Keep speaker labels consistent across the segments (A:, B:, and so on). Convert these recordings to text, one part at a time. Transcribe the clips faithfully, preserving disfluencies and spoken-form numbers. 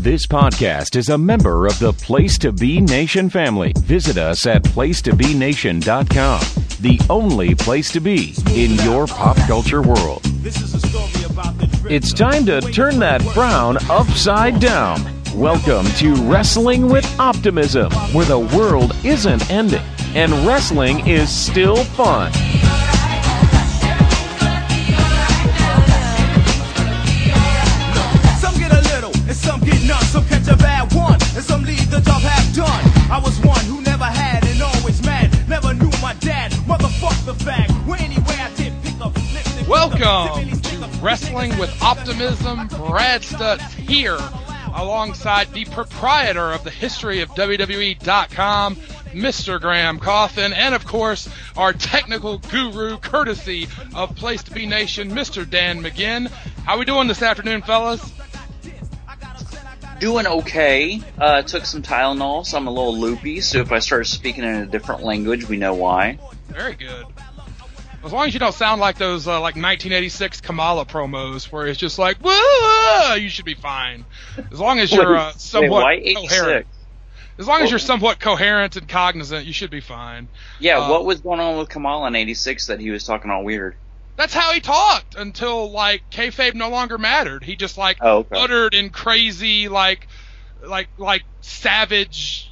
A: This podcast is a member of the Place to Be Nation family. Visit us at place to be nation dot com, the only place to be in your pop culture world. It's time to turn that frown upside down. Welcome to Wrestling with Optimism, where the world isn't ending and wrestling is still fun.
B: Some get none, some catch a bad one, and some leave the job half done. I was one who never had and always mad, never knew my dad, motherfuck the fact. Well, anyway, I did pick up lipstick.
C: Welcome to Wrestling with Optimism. Brad Stutz here, alongside the proprietor of the history of W W E dot com, Mister Graham Coffin, and of course, our technical guru, courtesy of Place to Be Nation, Mister Dan McGinn. How we doing this afternoon, fellas?
D: Doing okay. Uh, took some Tylenol, so I'm a little loopy, so if I start speaking in a different language, we know why.
C: Very good. As long as you don't sound like those uh, like nineteen eighty-six Kamala promos where it's just like, whoa, you should be fine. As long as you're uh, somewhat
D: wait,
C: coherent. As long as you're somewhat coherent and cognizant, you should be fine.
D: Yeah, uh, what was going on with Kamala in eighty-six that he was talking all weird?
C: That's how he talked until, like, kayfabe no longer mattered. He just, like,
D: oh, okay.
C: uttered in crazy, like, like, like, savage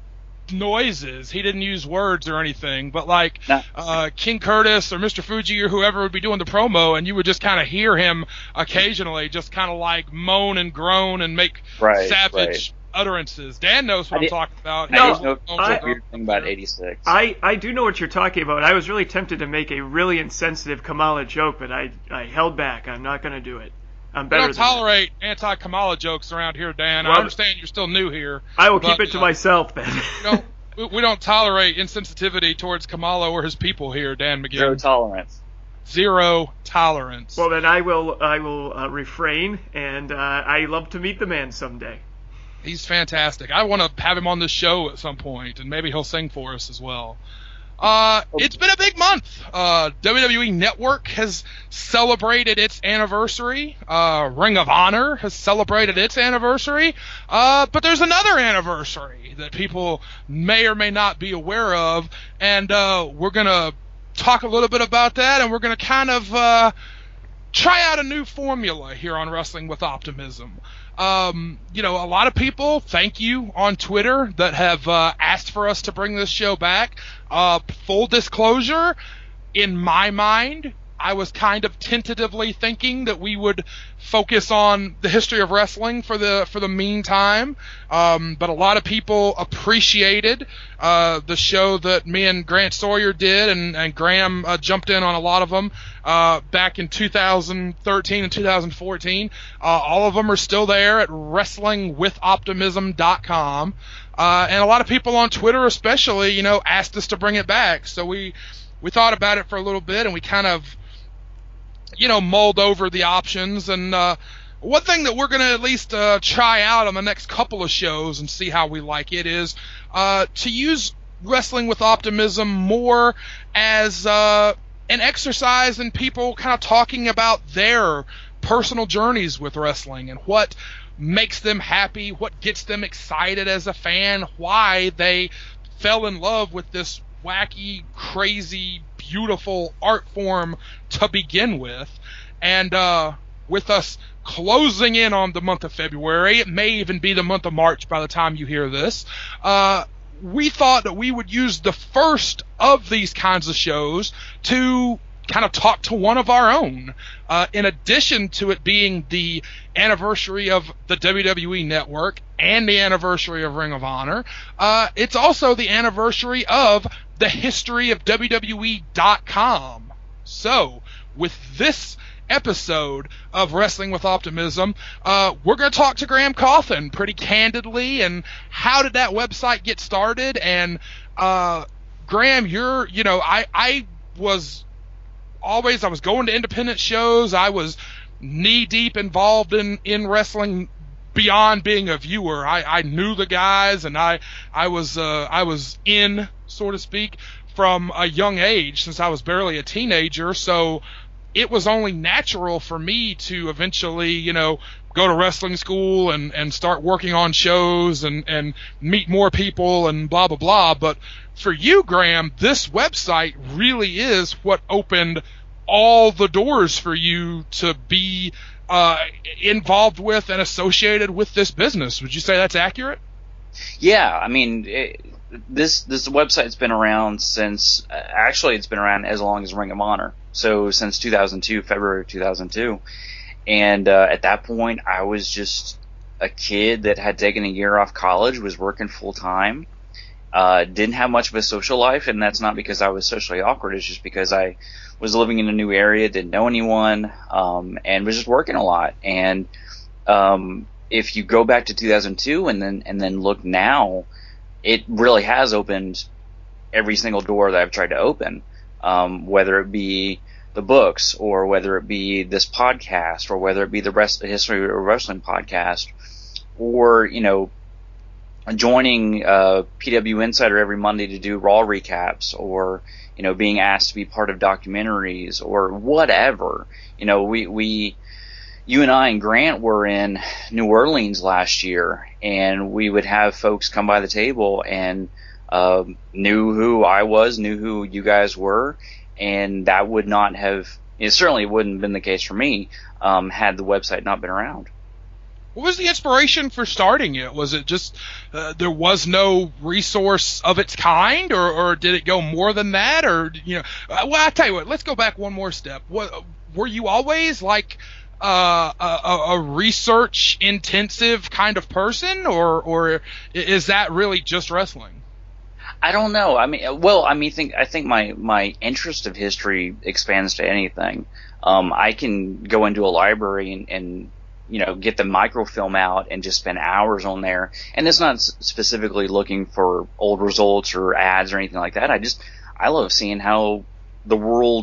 C: noises. He didn't use words or anything. But, like,
D: nah.
C: uh, King Curtis or Mister Fuji or whoever would be doing the promo, and you would just kind of hear him occasionally just kind of, like, moan and groan and make
D: right,
C: savage
D: right.
C: utterances. Dan knows what
D: I
C: I'm
D: did,
C: talking about.
D: I
C: No,
D: didn't know the weird thing about eighty-six.
E: I, I do know what you're talking about. I was really tempted to make a really insensitive Kamala joke, but I I held back. I'm not going to do it. I'm better
C: we don't
E: than
C: tolerate that. anti-Kamala jokes around here, Dan.
E: Well,
C: I understand you're still new here.
E: I will
C: but,
E: keep it to
C: uh,
E: myself, then.
C: we, don't, we, we don't tolerate insensitivity towards Kamala or his people here, Dan McGinn.
D: Zero tolerance.
C: Zero tolerance.
E: Well, then I will I will uh, refrain, and uh, I love to meet the man someday.
C: He's fantastic. I want to have him on this show at some point, and maybe he'll sing for us as well. Uh, it's been a big month. Uh, W W E Network has celebrated its anniversary. Uh, Ring of Honor has celebrated its anniversary. Uh, but there's another anniversary that people may or may not be aware of, and uh, we're going to talk a little bit about that, and we're going to kind of uh, try out a new formula here on Wrestling with Optimism. Um, you know, a lot of people, thank you, on Twitter that have uh, asked for us to bring this show back. Uh, full disclosure, in my mind, I was kind of tentatively thinking that we would focus on the history of wrestling for the for the meantime. Um, but a lot of people appreciated uh, the show that me and Grant Sawyer did, and, and Graham uh, jumped in on a lot of them uh, back in two thousand thirteen and two thousand fourteen. Uh, all of them are still there at wrestling with optimism dot com. Uh, and a lot of people on Twitter especially, you know, asked us to bring it back. So we we thought about it for a little bit, and we kind of you know, mulled over the options. And uh, one thing that we're going to at least uh, try out on the next couple of shows and see how we like it is uh, to use Wrestling with Optimism more as uh, an exercise in people kind of talking about their personal journeys with wrestling and what makes them happy, what gets them excited as a fan, why they fell in love with this wacky, crazy, beautiful art form to begin with. And uh, with us closing in on the month of February, it may even be the month of March by the time you hear this, uh, we thought that we would use the first of these kinds of shows to kind of talk to one of our own. Uh, in addition to it being the anniversary of the W W E Network and the anniversary of Ring of Honor, uh, it's also the anniversary of the history of W W E dot com. So, with this episode of Wrestling with Optimism, uh, we're going to talk to Graham Coffin pretty candidly, and how did that website get started? And uh, Graham, you're, you know, I, I was always, I was going to independent shows. I was knee deep involved in, in wrestling beyond being a viewer. I, I knew the guys, and I, I was, uh, I was in, so to speak, from a young age since I was barely a teenager. So it was only natural for me to eventually, you know, go to wrestling school and, and start working on shows and, and meet more people and blah, blah, blah. But for you, Graham, this website really is what opened all the doors for you to be uh, involved with and associated with this business. Would you say that's accurate?
D: Yeah, I mean, it, this this website's been around since, uh, actually it's been around as long as Ring of Honor. So since two thousand two, February of two thousand two. And uh, at that point, I was just a kid that had taken a year off college, was working full time, uh, didn't have much of a social life, and that's not because I was socially awkward. It's just because I was living in a new area, didn't know anyone, um, and was just working a lot. And um, if you go back to two thousand two and then and then look now, it really has opened every single door that I've tried to open, um, whether it be the books, or whether it be this podcast, or whether it be the rest, the History of Wrestling podcast, or, you know, joining uh, P W Insider every Monday to do Raw recaps, or, you know, being asked to be part of documentaries, or whatever. You know, we, we you and I and Grant were in New Orleans last year, and we would have folks come by the table and uh, knew who I was, knew who you guys were, and that would not have, it certainly wouldn't have been the case for me, um, had the website not been around.
C: What was the inspiration for starting it? Was it just uh, there was no resource of its kind, or, or did it go more than that? Or, you know, uh, well, I'll tell you what, let's go back one more step. What, were you always like uh, a, a research intensive kind of person, or, or is that really just wrestling?
D: I don't know. I mean, well, I mean, think I think my my interest of history expands to anything. Um, I can go into a library and, and you know, get the microfilm out and just spend hours on there. And it's not specifically looking for old results or ads or anything like that. I just I love seeing how the world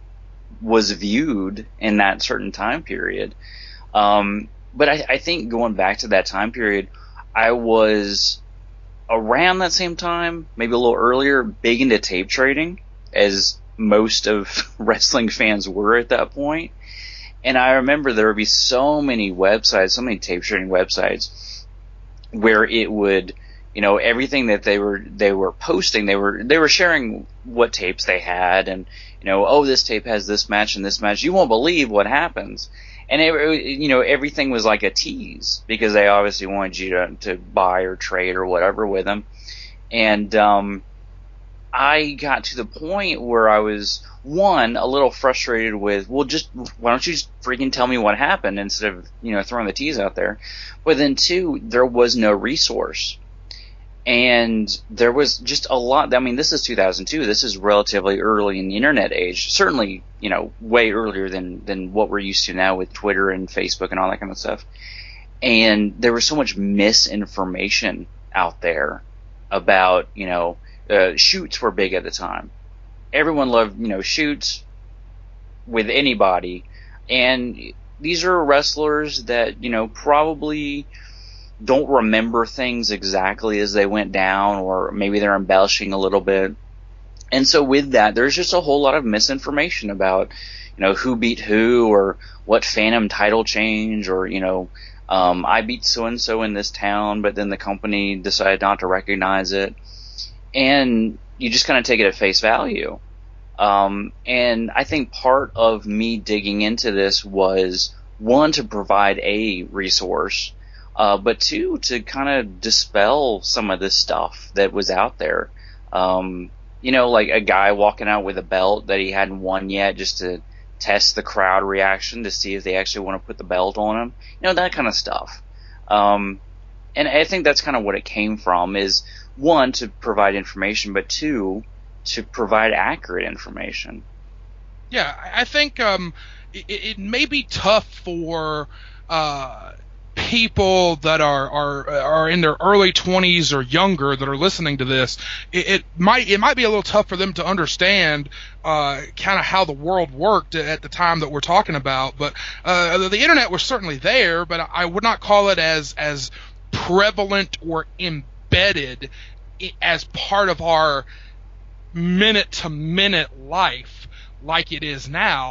D: was viewed in that certain time period. Um, but I, I think going back to that time period, I was around that same time, maybe a little earlier, big into tape trading, as most of wrestling fans were at that point. And I remember there would be so many websites, so many tape trading websites, where it would, you know, everything that they were they were posting, they were they were sharing what tapes they had, and, you know, oh, this tape has this match and this match. You won't believe what happens. And, it, you know, everything was like a tease, because they obviously wanted you to, to buy or trade or whatever with them. And um, I got to the point where I was, one, a little frustrated with, well, just why don't you just freaking tell me what happened instead of, you know, throwing the tease out there. But then, two, there was no resource. And there was just a lot. I mean, this is two thousand two. This is relatively early in the internet age. Certainly, you know, way earlier than, than what we're used to now with Twitter and Facebook and all that kind of stuff. And there was so much misinformation out there about, you know, uh, shoots were big at the time. Everyone loved, you know, shoots with anybody. And these are wrestlers that, you know, probably don't remember things exactly as they went down, or maybe they're embellishing a little bit. And so with that, there's just a whole lot of misinformation about, you know, who beat who, or what Phantom title change, or, you know, um, I beat so-and-so in this town, but then the company decided not to recognize it. And you just kind of take it at face value. Um, and I think part of me digging into this was, one, to provide a resource, Uh, but two, to kind of dispel some of this stuff that was out there. Um, you know, like a guy walking out with a belt that he hadn't won yet, just to test the crowd reaction to see if they actually want to put the belt on him. You know, that kind of stuff. Um, and I think that's kind of what it came from, is, one, to provide information, but two, to provide accurate information.
C: Yeah, I think um, it, it may be tough for uh, people that are, are are in their early twenties or younger that are listening to this. It, it might it might be a little tough for them to understand uh, kind of how the world worked at the time that we're talking about. But uh, the internet was certainly there, but I would not call it as as prevalent or embedded as part of our minute to minute life like it is now.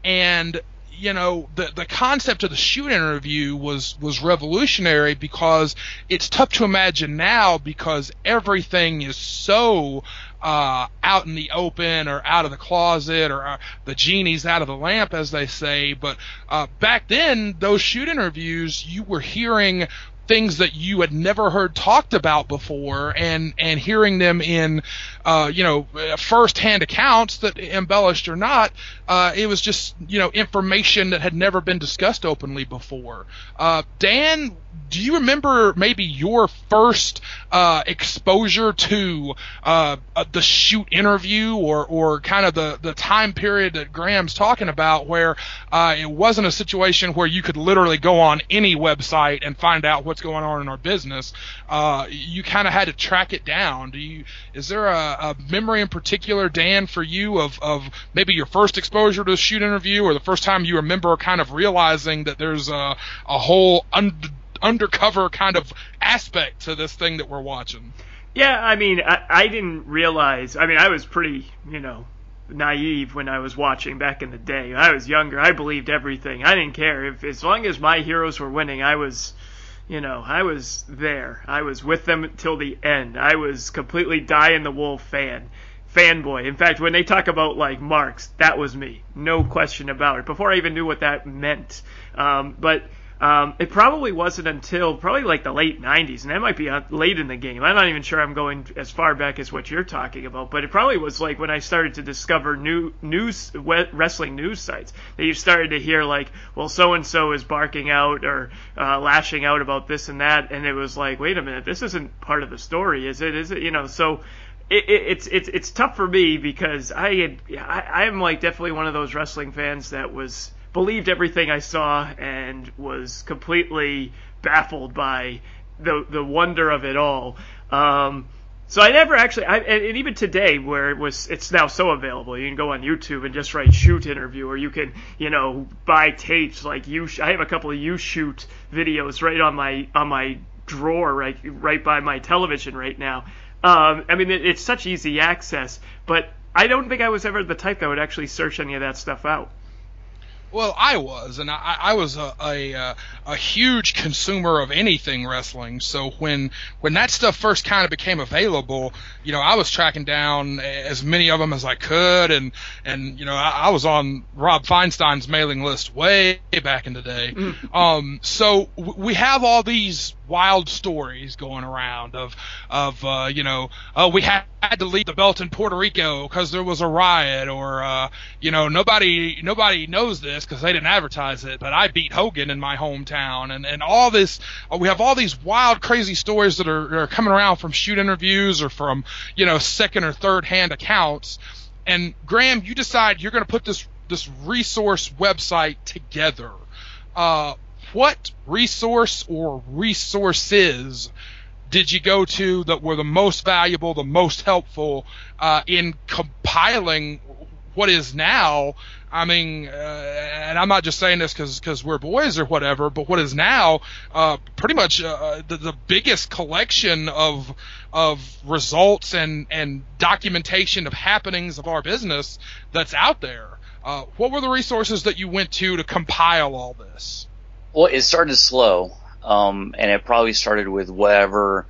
C: and you know, the the concept of the shoot interview was was revolutionary because it's tough to imagine now because everything is so uh, out in the open or out of the closet or uh, the genie's out of the lamp, as they say. But uh, back then, those shoot interviews, you were hearing things that you had never heard talked about before, and and hearing them in uh, you know first-hand accounts that embellished or not, uh, it was just you know information that had never been discussed openly before. Uh, Dan, do you remember maybe your first uh, exposure to uh, the shoot interview, or or kind of the the time period that Graham's talking about, where uh, it wasn't a situation where you could literally go on any website and find out what's going on in our business? Uh, you kind of had to track it down. Do you? Is there a, a memory in particular, Dan, for you of, of maybe your first exposure to a shoot interview, or the first time you remember kind of realizing that there's a, a whole un- undercover kind of aspect to this thing that we're watching?
E: Yeah, I mean, I, I didn't realize. I mean, I was pretty, you know, naive when I was watching back in the day. I was younger. I believed everything. I didn't care if, as long as my heroes were winning, I was. You know, I was there. I was with them till the end. I was completely die-in-the-wool fan. Fanboy. In fact, when they talk about, like, marks, that was me. No question about it. Before I even knew what that meant. Um, but um, it probably wasn't until probably, like, the late nineties, and that might be late in the game. I'm not even sure I'm going as far back as what you're talking about, but it probably was, like, when I started to discover new news, wrestling news sites, that you started to hear, like, well, so-and-so is barking out or uh, lashing out about this and that, and it was like, wait a minute, this isn't part of the story, is it? Is it? You know, so it, it, it's it's it's tough for me because I had I, I'm like definitely one of those wrestling fans that was believed everything I saw and was completely baffled by the the wonder of it all. Um, so I never actually, I, and, and even today, where it was, it's now so available. You can go on YouTube and just write "shoot interview," or you can, you know, buy tapes like you. I have a couple of "you shoot" videos right on my on my drawer, right right by my television right now. Um, I mean, it, it's such easy access, but I don't think I was ever the type that would actually search any of that stuff out.
C: Well, I was, and I, I was a, a a huge consumer of anything wrestling. So when when that stuff first kind of became available, you know, I was tracking down as many of them as I could, and and you know, I, I was on Rob Feinstein's mailing list way back in the day. um, so w- we have all these wild stories going around of of uh, you know, oh, we had to leave the belt in Puerto Rico because there was a riot, or uh, you know, nobody nobody knows this because they didn't advertise it, but I beat Hogan in my hometown, and and all this. We have all these wild, crazy stories that are, are coming around from shoot interviews or from, you know, second or third hand accounts. And Graham, you decide you're going to put this this resource website together. Uh, what resource or resources did you go to that were the most valuable, the most helpful uh, in compiling what is now, I mean, uh, and I'm not just saying this because because we're boys or whatever, but what is now uh, pretty much uh, the, the biggest collection of of results and, and documentation of happenings of our business that's out there. Uh, what were the resources that you went to to compile all this?
D: Well, it started slow, um, and it probably started with whatever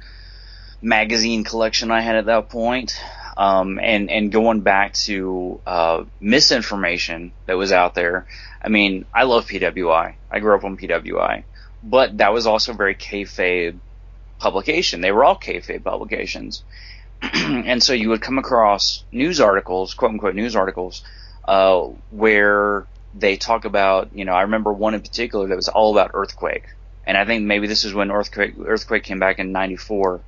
D: magazine collection I had at that point. Um, and, and going back to, uh, misinformation that was out there. I mean, I love P W I. I grew up on P W I. But that was also a very kayfabe publication. They were all kayfabe publications. And so you would come across news articles, quote unquote news articles, uh, where they talk about, you know, I remember one in particular that was all about Earthquake. And I think maybe this is when Earthquake, Earthquake came back in ninety-four.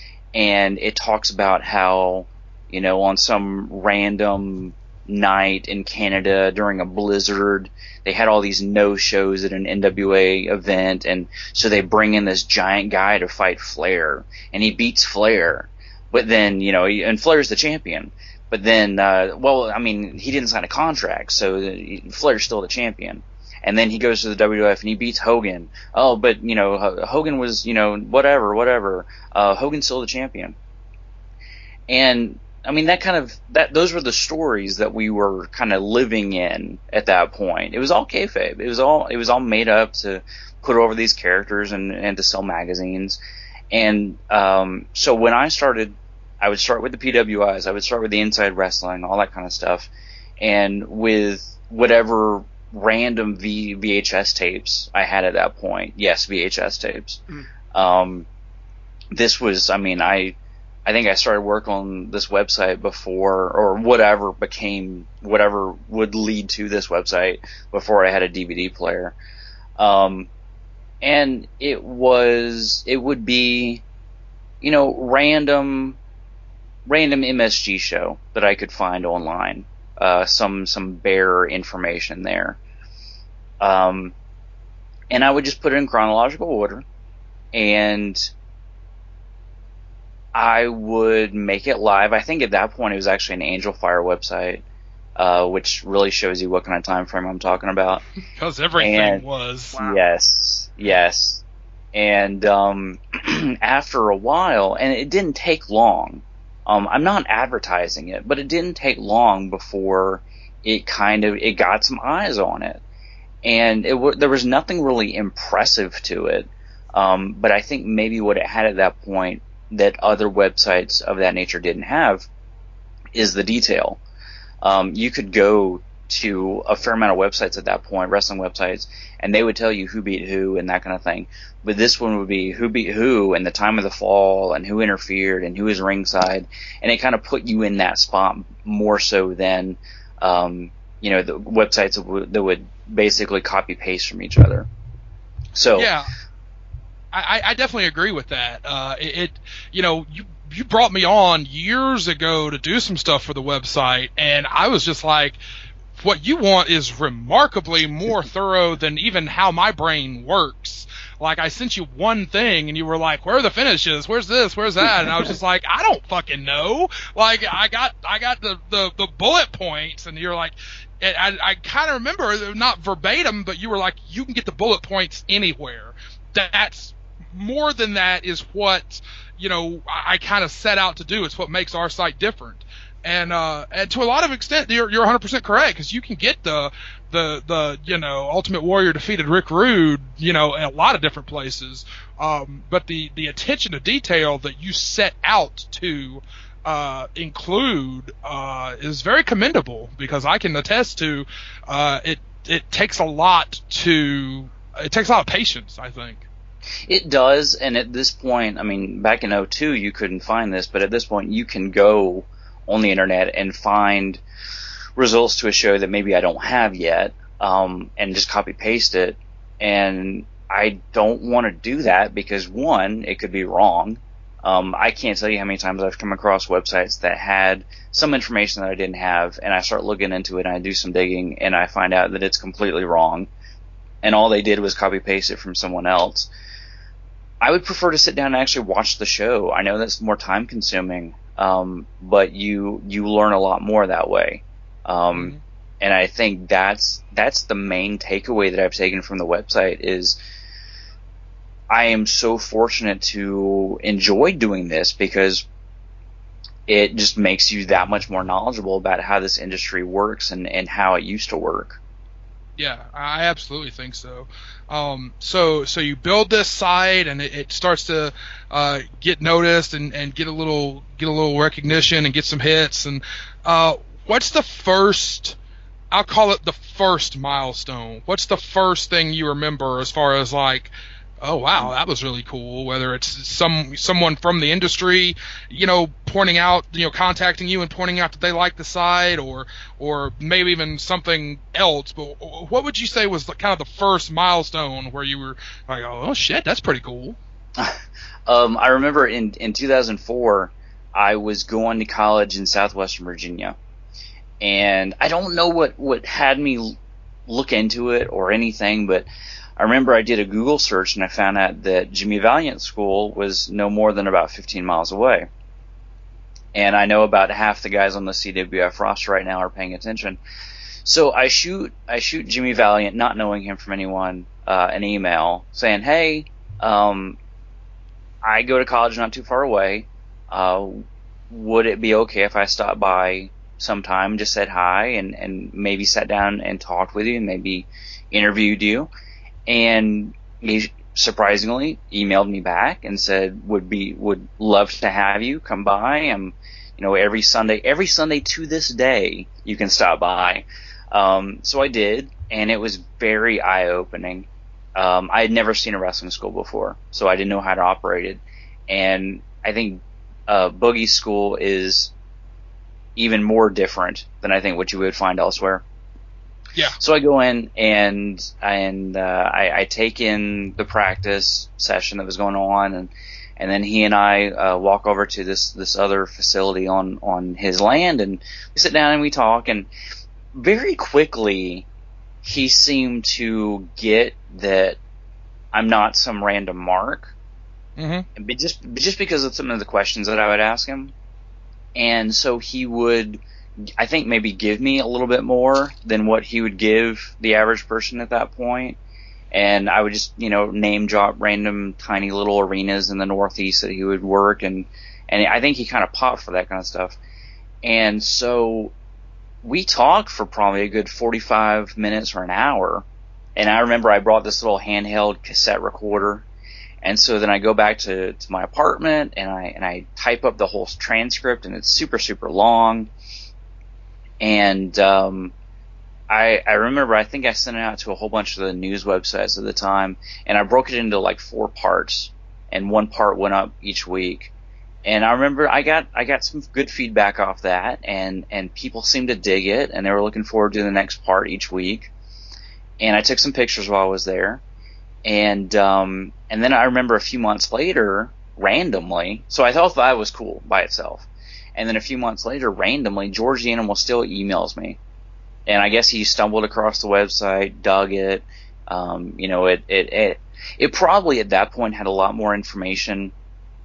D: And it talks about how, you know, on some random night in Canada during a blizzard, they had all these no-shows at an N W A event, and so they bring in this giant guy to fight Flair, and he beats Flair. But then, you know, and Flair's the champion. But then, uh, well, I mean, he didn't sign a contract, so Flair's still the champion. And then he goes to the W W F and he beats Hogan. Oh, but, you know, Hogan was, you know, whatever, whatever. Uh, Hogan's still the champion. And I mean, that kind of that those were the stories that we were kind of living in at that point. It was all kayfabe. It was all it was all made up to put over these characters and, and to sell magazines. And um, so when I started, I would start with the P W Is. I would start with the Inside Wrestling, all that kind of stuff, and with whatever random v, VHS tapes I had at that point. Yes, V H S tapes. Mm. Um, this was, I mean, I. I think I started work on this website before, or whatever became, whatever would lead to this website before I had a D V D player. Um, and it was, it would be, you know, random, random M S G show that I could find online. Uh, some, some bare information there. Um, and I would just put it in chronological order, and I would make it live. I think at that point it was actually an Angel Fire website, uh, which really shows you what kind of time frame I'm talking about.
C: Because everything and, was.
D: Wow. Yes, yes. And um, after a while, and it didn't take long. Um, I'm not advertising it, but it didn't take long before it kind of it got some eyes on it, and it w- there was nothing really impressive to it. Um, but I think maybe what it had at that point that other websites of that nature didn't have is the detail. Um, you could go to a fair amount of websites at that point, wrestling websites, and they would tell you who beat who and that kind of thing. But this one would be who beat who and the time of the fall and who interfered and who is ringside, and it kind of put you in that spot more so than, um, you know, the websites that would, that would basically copy paste from each other. So
C: yeah. I, I definitely agree with that. Uh, it, it, you know, you you brought me on years ago to do some stuff for the website, and I was just like, what you want is remarkably more thorough than even how my brain works. Like, I sent you one thing, and you were like, where are the finishes? Where's this? Where's that? And I was just like, I don't fucking know. Like, I got I got the, the, the bullet points, and you're like, I, I kind of remember, not verbatim, but you were like, you can get the bullet points anywhere. That's more than that is what, you know, I, I kind of set out to do. It's what makes our site different. And, uh, and to a lot of extent, you're, you're one hundred percent correct, because you can get the, the, the, you know, Ultimate Warrior defeated Rick Rude, you know, in a lot of different places. Um, but the, the attention to detail that you set out to, uh, include, uh, is very commendable, because I can attest to, uh, it, it takes a lot to, it takes a lot of patience, I think.
D: It does, and at this point, I mean, back in oh two you couldn't find this, but at this point you can go on the internet and find results to a show that maybe I don't have yet, um, and just copy paste it. And I don't want to do that because, one, it could be wrong. Um, I can't tell you how many times I've come across websites that had some information that I didn't have, and I start looking into it and I do some digging and I find out that it's completely wrong, and all they did was copy paste it from someone else. I would prefer to sit down and actually watch the show. I know that's more time consuming, um, but you you learn a lot more that way. Um, mm-hmm. And I think that's that's the main takeaway that I've taken from the website is I am so fortunate to enjoy doing this, because it just makes you that much more knowledgeable about how this industry works and, and how it used to work.
C: Yeah, I absolutely think so. Um, so, so you build this site, and it, it starts to uh, get noticed and, and get a little get a little recognition and get some hits. And uh, what's the first? I'll call it the first milestone. What's the first thing you remember as far as like, oh wow, that was really cool. Whether it's some someone from the industry, you know, pointing out, you know, contacting you and pointing out that they like the site, or or maybe even something else. But what would you say was the, kind of the first milestone where you were like, oh shit, that's pretty cool?
D: um, I remember in in two thousand four, I was going to college in Southwestern Virginia, and I don't know what what had me look into it or anything, but I remember I did a Google search and I found out that Jimmy Valiant School was no more than about fifteen miles away. And I know about half the guys on the C W F roster right now are paying attention. So I shoot I shoot Jimmy Valiant, not knowing him from anyone, uh, an email saying, hey, um, I go to college not too far away. Uh, would it be okay if I stopped by sometime, just said hi, and, and maybe sat down and talked with you and maybe interviewed you? And he surprisingly emailed me back and said, would be, would love to have you come by. I'm, you know, every Sunday, every Sunday to this day, you can stop by. Um, so I did, and it was very eye-opening. Um, I had never seen a wrestling school before, so I didn't know how to operate it. And I think, uh, Boogie School is even more different than I think what you would find elsewhere.
C: Yeah.
D: So I go in and and uh, I, I take in the practice session that was going on, and and then he and I uh, walk over to this this other facility on on his land, and we sit down and we talk. And very quickly, he seemed to get that I'm not some random mark,
C: mm-hmm.
D: but just just because of some of the questions that I would ask him, and so he would, I think, maybe give me a little bit more than what he would give the average person at that point. And I would just, you know, name drop random tiny little arenas in the Northeast that he would work, and and I think he kind of popped for that kind of stuff. And so we talked for probably a good forty-five minutes or an hour. And I remember I brought this little handheld cassette recorder. And so then I go back to, to my apartment and I and I type up the whole transcript, and it's super, super long. And um, I, I remember I think I sent it out to a whole bunch of the news websites at the time, and I broke it into like four parts, and one part went up each week. And I remember I got I got some good feedback off that, and, and people seemed to dig it, and they were looking forward to the next part each week. And I took some pictures while I was there, and um, and then I remember a few months later, randomly, so I thought that was cool by itself. And then a few months later, randomly, George the Animal still emails me. And I guess he stumbled across the website, dug it. Um, you know, it, it, it, it probably at that point had a lot more information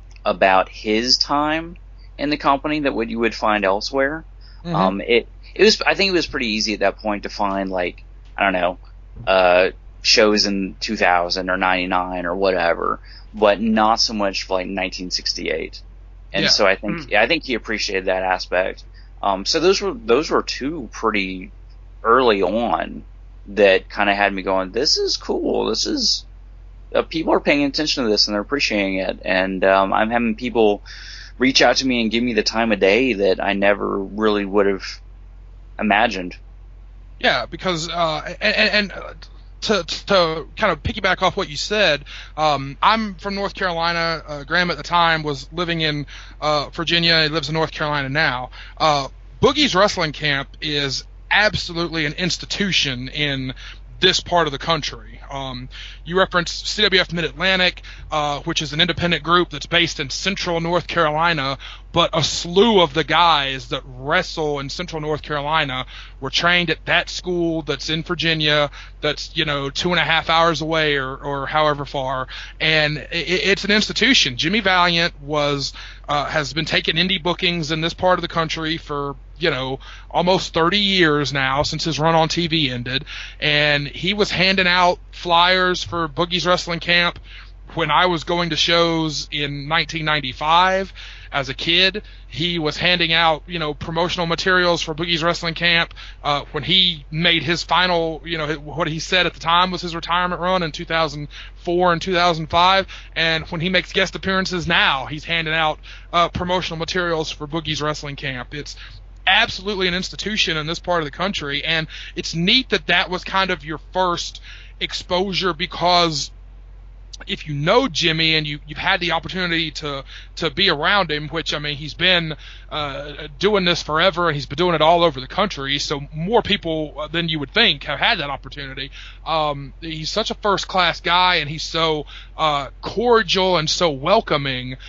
D: about his time in the company than what you would find elsewhere. Mm-hmm. Um, it, it was, I think it was pretty easy at that point to find, like, I don't know, uh, shows in two thousand or ninety-nine or whatever, but not so much for like nineteen sixty-eight. And yeah. so I think mm. I think he appreciated that aspect. Um, so those were those were two pretty early on that kind of had me going, this is cool. This is uh, people are paying attention to this and they're appreciating it. And um, I'm having people reach out to me and give me the time of day that I never really would have imagined.
C: Yeah, because uh, and. and uh, To, to kind of piggyback off what you said, um, I'm from North Carolina. Uh, Graham at the time was living in uh, Virginia. He lives in North Carolina now. Uh, Boogie's Wrestling Camp is absolutely an institution in this part of the country. Um, you referenced C W F Mid-Atlantic, uh, which is an independent group that's based in central North Carolina, but a slew of the guys that wrestle in central North Carolina were trained at that school that's in Virginia, that's, you know, two and a half hours away or, or however far. And it, it's an institution. Jimmy Valiant was, uh, has been taking indie bookings in this part of the country for, you know, almost thirty years now, since his run on T V ended. And he was handing out flyers for Boogie's Wrestling Camp when I was going to shows in nineteen ninety-five. As a kid, he was handing out, you know, promotional materials for Boogie's Wrestling Camp uh, when he made his final, you know, what he said at the time was his retirement run in two thousand four and two thousand five. And when he makes guest appearances now, he's handing out uh, promotional materials for Boogie's Wrestling Camp. It's absolutely an institution in this part of the country, and it's neat that that was kind of your first exposure, because if you know Jimmy and you, you've had the opportunity to, to be around him, which, I mean, he's been uh, doing this forever, and he's been doing it all over the country, so more people than you would think have had that opportunity. Um, he's such a first-class guy, and he's so uh, cordial and so welcoming.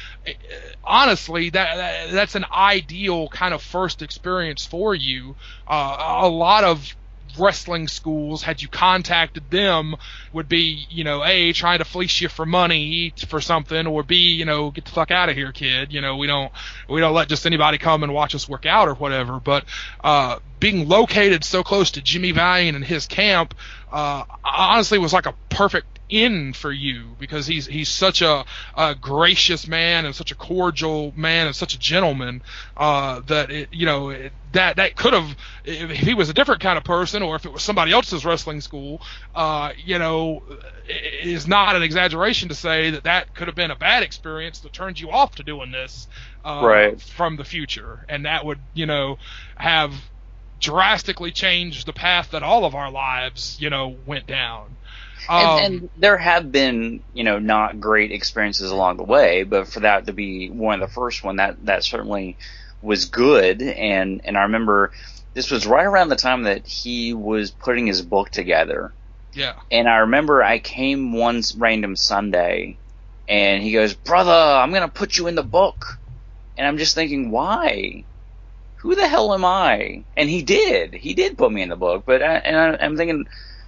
C: Honestly, that, that that's an ideal kind of first experience for you. Uh, a lot of wrestling schools, had you contacted them, would be, you know, A, trying to fleece you for money for something, or B, you know, get the fuck out of here, kid. You know, we don't we don't let just anybody come and watch us work out or whatever. But uh, being located so close to Jimmy Valiant and his camp, uh, honestly was like a perfect in for you, because he's he's such a, a gracious man and such a cordial man and such a gentleman, uh, that it, you know it, that that could have, if he was a different kind of person, or if it was somebody else's wrestling school, uh, you know, it is not an exaggeration to say that that could have been a bad experience that turned you off to doing this, uh,
D: right.
C: from the future, and that would, you know, have drastically changed the path that all of our lives, you know, went down. Um,
D: and, and there have been, you know, not great experiences along the way, but for that to be one of the first one, that, that certainly was good. And, and I remember this was right around the time that he was putting his book together.
C: Yeah.
D: And I remember I came one random Sunday, and he goes, "Brother, I'm going to put you in the book." And I'm just thinking, why? Who the hell am I? And he did. He did put me in the book. But I, and I, I'm thinking,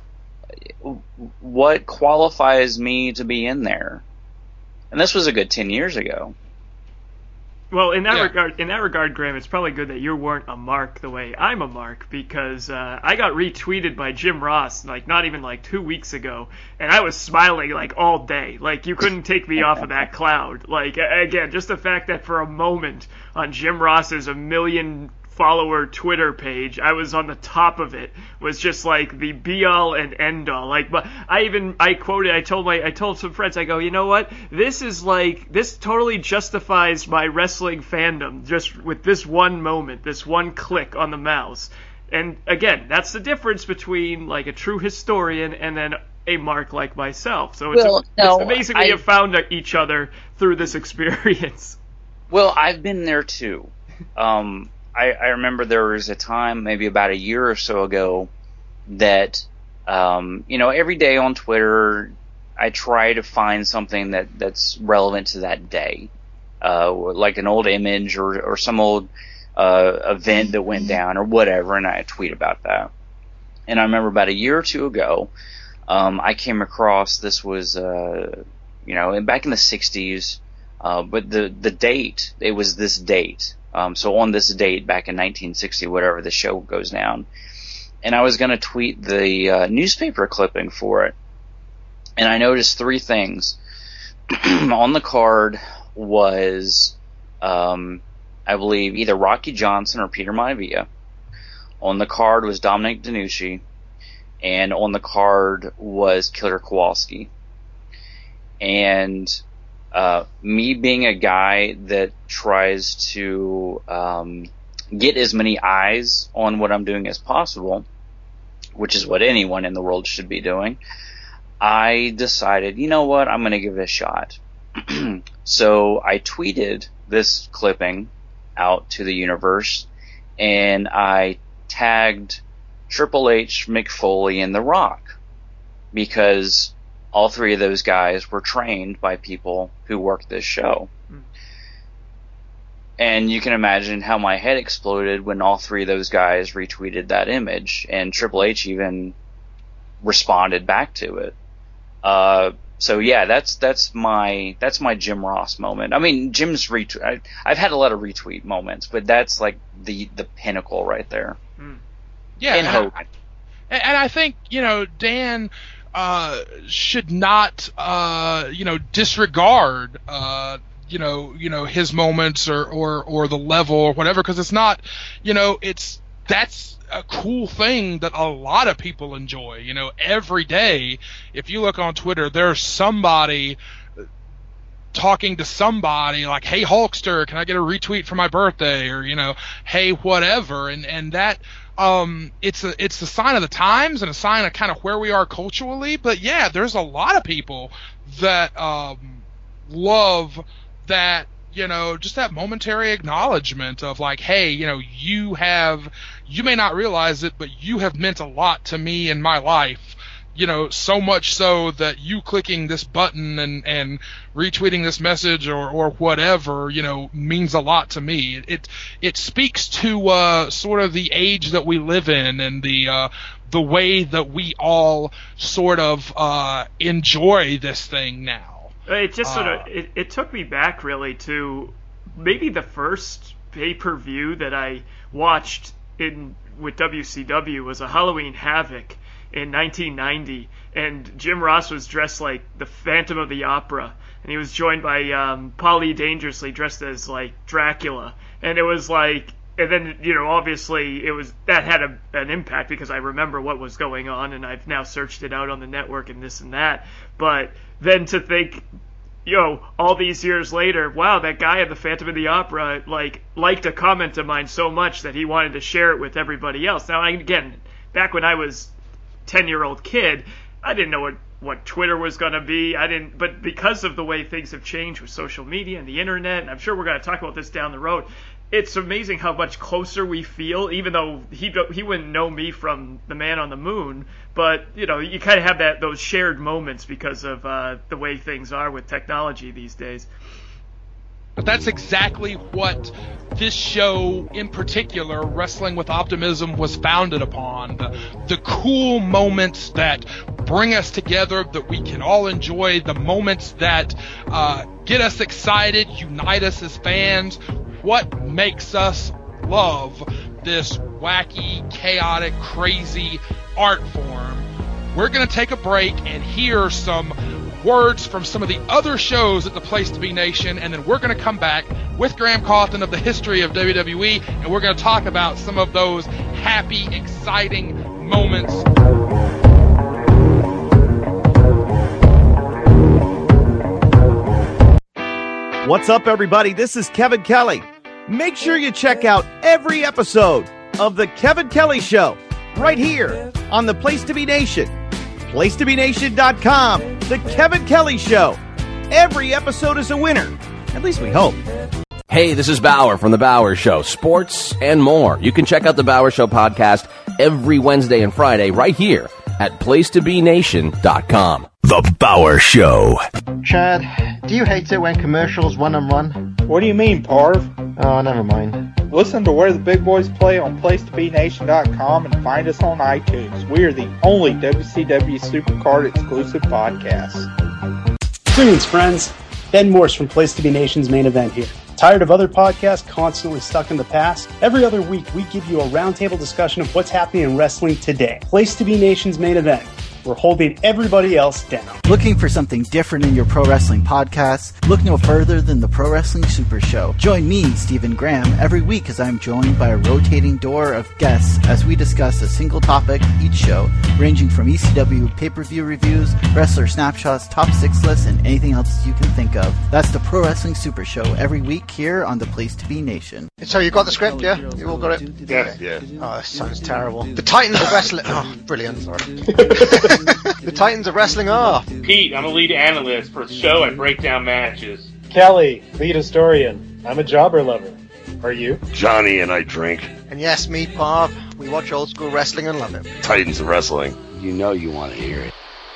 D: what qualifies me to be in there? And this was a good ten years ago.
E: Well, in that
C: yeah.
E: regard, in that regard, Graham, it's probably good that you weren't a mark the way I'm a mark, because uh, I got retweeted by Jim Ross like not even like two weeks ago, and I was smiling like all day. Like, you couldn't take me off of that cloud. Like, again, just the fact that for a moment on Jim Ross's a million follower Twitter page, I was on the top of it, was just like the be all and end all. Like, but I even I quoted I told my I told some friends, I go, you know what, this is like this totally justifies my wrestling fandom just with this one moment, this one click on the mouse. And again, that's the difference between like a true historian and then a mark like myself. So it's,
D: well,
E: a,
D: no,
E: it's amazing we
D: I,
E: have found each other through this experience.
D: Well, I've been there too. Um I, I remember there was a time, maybe about a year or so ago, that, um, you know, every day on Twitter, I try to find something that, that's relevant to that day, uh, like an old image or, or some old uh, event that went down or whatever, and I tweet about that. And I remember about a year or two ago, um, I came across, this was, uh, you know, back in the sixties, uh, but the, the date, it was this date. Um, so on this date back in nineteen sixty, whatever, the show goes down. And I was going to tweet the uh, newspaper clipping for it. And I noticed three things. On the card was, um, I believe, either Rocky Johnson or Peter Maivia. On the card was Dominic DeNucci. And on the card was Killer Kowalski. And Uh, me being a guy that tries to um, get as many eyes on what I'm doing as possible, which is what anyone in the world should be doing, I decided, you know what, I'm going to give it a shot. So I tweeted this clipping out to the universe, and I tagged Triple H, Mick Foley, and The Rock, because all three of those guys were trained by people who worked this show. Mm. And you can imagine how my head exploded when all three of those guys retweeted that image, and Triple H even responded back to it. Uh, so yeah, that's that's my that's my Jim Ross moment. I mean, Jim's retweet. I, I've had a lot of retweet moments, but that's like the the pinnacle right there.
C: Mm. Yeah,
D: and,
C: and
D: Hogan.
C: I, and I think, you know, Dan Uh, should not, uh, you know, disregard, uh, you know, you know, his moments or, or, or the level or whatever, because it's not, you know, it's, that's a cool thing that a lot of people enjoy. You know, every day, if you look on Twitter, there's somebody talking to somebody like, "Hey Hulkster, can I get a retweet for my birthday?" Or, you know, "Hey whatever," and, and that, Um, it's a it's a sign of the times and a sign of kind of where we are culturally. But yeah, there's a lot of people that um, love that, you know, just that momentary acknowledgement of like, hey, you know, you have, you may not realize it, but you have meant a lot to me in my life. You know, so much so that you clicking this button and, and retweeting this message or, or whatever, you know, means a lot to me. It it speaks to uh, sort of the age that we live in and the uh, the way that we all sort of uh, enjoy this thing now.
E: It just sort
C: uh,
E: of it, it took me back really to maybe the first pay-per-view that I watched in with W C W was a Halloween Havoc in nineteen ninety, and Jim Ross was dressed like the Phantom of the Opera, and he was joined by um, Paulie Dangerously dressed as like Dracula, and it was like, and then, you know, obviously it was, that had a, an impact because I remember what was going on, and I've now searched it out on the network and this and that. But then to think, you know, all these years later, wow, that guy at the Phantom of the Opera, like, liked a comment of mine so much that he wanted to share it with everybody else. Now, I, again, back when I was a ten-year-old kid, I didn't know what, what Twitter was going to be. I didn't, but because of the way things have changed with social media and the internet, and I'm sure we're going to talk about this down the road, it's amazing how much closer we feel, even though he he wouldn't know me from the Man on the Moon. But, you know, you kind of have that those shared moments because of uh, the way things are with technology these days.
C: But that's exactly what this show in particular, Wrestling with Optimism, was founded upon. The, the cool moments that bring us together, that we can all enjoy, the moments that uh, get us excited, unite us as fans. What makes us love this wacky, chaotic, crazy art form? We're going to take a break and hear some words from some of the other shows at the Place to Be Nation, and then we're going to come back with Graham Cawthon of the history of W W E, and we're going to talk about some of those happy, exciting moments.
F: What's up, everybody? This is Kevin Kelly. Make sure you check out every episode of The Kevin Kelly Show right here on the Place to Be Nation. place to be nation dot com. The Kevin Kelly Show. Every episode is a winner. At least we hope.
G: Hey, this is Bauer from The Bauer Show. Sports and more. You can check out The Bauer Show podcast every Wednesday and Friday right here at place to be nation dot com.
A: The Bauer Show.
H: Chad, do you hate it when commercials run and run?
I: What do you mean, Parv?
H: Oh, never mind.
I: Listen to Where the Big Boys Play on place to be nation dot com and find us on iTunes. We are the only W C W Supercard exclusive podcast.
J: Greetings, friends. Ben Morse from Place to Be Nation's Main Event here. Tired of other podcasts constantly stuck in the past? Every other week, we give you a roundtable discussion of what's happening in wrestling today. Place to Be Nation's Main Event. We're holding everybody else down.
K: Looking for something different in your pro wrestling podcasts? Look no further than the Pro Wrestling Super Show. Join me, Stephen Graham, every week as I'm joined by a rotating door of guests as we discuss a single topic each show, ranging from E C W pay-per-view reviews, wrestler snapshots, top six lists, and anything else you can think of. That's the Pro Wrestling Super Show every week here on the Place to Be Nation.
H: So you got the script, yeah? You all got it?
I: Yeah, yeah.
H: Oh, that sounds terrible. The Titans of Wrestling... Oh, brilliant. The Titans of Wrestling are...
L: Pete, I'm a lead analyst for the show. I break down matches.
M: Kelly, lead historian. I'm a jobber lover. Are you?
N: Johnny and I drink.
H: And yes, me, Parv. We watch old school wrestling and love it.
N: Titans of Wrestling.
G: You know you want to hear it.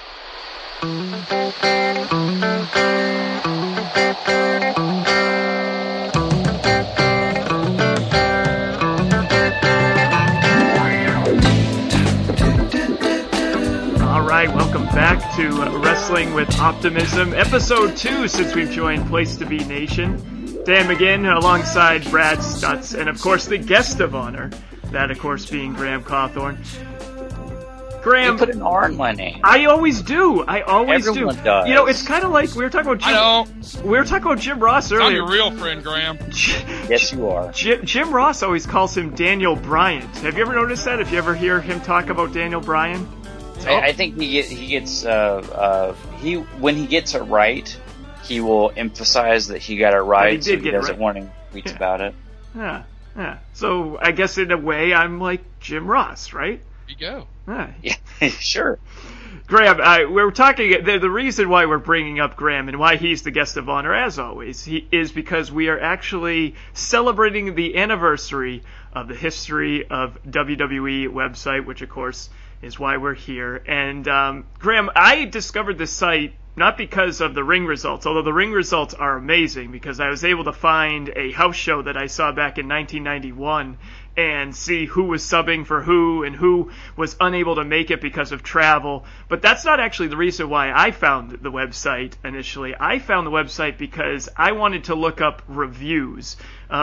E: Welcome back to Wrestling with Optimism, episode two, since we've joined Place to Be Nation. Dan McGinn alongside Brad Stutz, and of course the guest of honor, that of course being Graham Cawthon. Graham,
D: you put an R in my name.
E: I always do. I always
D: Everyone
E: do.
D: Does.
E: You know, it's kind of like we were talking about Jim.
C: I know.
E: We were talking about Jim Ross earlier.
C: I'm your real friend, Graham.
D: Yes, you are.
E: Jim, Jim Ross always calls him Daniel Bryan. Have you ever noticed that? If you ever hear him talk about Daniel Bryan?
D: I, I think he get, he gets uh, uh, he when he gets it right, he will emphasize that he got it right,
E: well, he
D: so he doesn't
E: right.
D: want to tweet
E: yeah.
D: about it.
E: Yeah, yeah. So I guess in a way, I'm like Jim Ross, right?
C: There you go.
E: Yeah,
D: yeah sure.
E: Graham, I, we're talking. The, the reason why we're bringing up Graham and why he's the guest of honor, as always, he is because we are actually celebrating the anniversary of the History of W W E website, which of course is why we're here. And um, Graham, I discovered this site not because of the ring results, although the ring results are amazing, because I was able to find a house show that I saw back in nineteen ninety-one and see who was subbing for who and who was unable to make it because of travel. But that's not actually the reason why I found the website initially. I found the website because I wanted to look up reviews of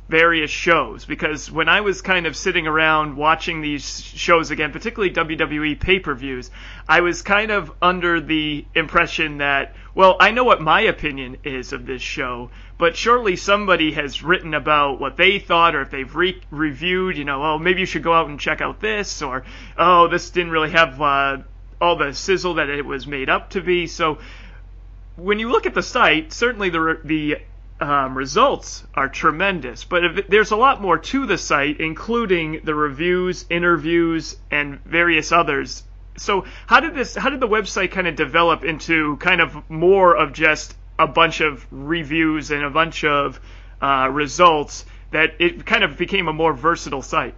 E: various shows, because when I was kind of sitting around watching these shows again, particularly W W E pay-per-views, I was kind of under the impression that, well, I know what my opinion is of this show, but surely somebody has written about what they thought, or if they've re- reviewed, you know, oh, maybe you should go out and check out this, or, oh, this didn't really have uh, all the sizzle that it was made up to be. So when you look at the site, certainly the the Um, results are tremendous, but if, there's a lot more to the site, including the reviews, interviews, and various others. So how did this, how did the website kind of develop into kind of more of just a bunch of reviews and a bunch of uh, results, that it kind of became a more versatile site?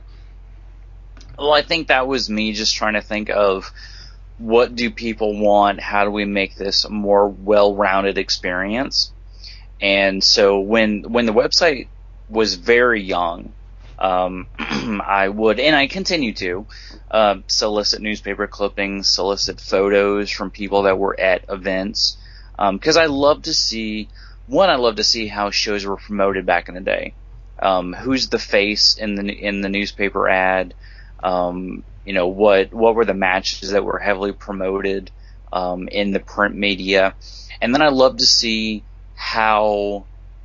D: Well, I think that was me just trying to think of, what do people want? How do we make this a more well-rounded experience? And so when when the website was very young, um, I would, and I continue to, uh, solicit newspaper clippings, solicit photos from people that were at events, because um, I love to see, one, I love to see how shows were promoted back in the day. Um, who's the face in the in the newspaper ad? Um, you know, what what were the matches that were heavily promoted um, in the print media? And then I love to see how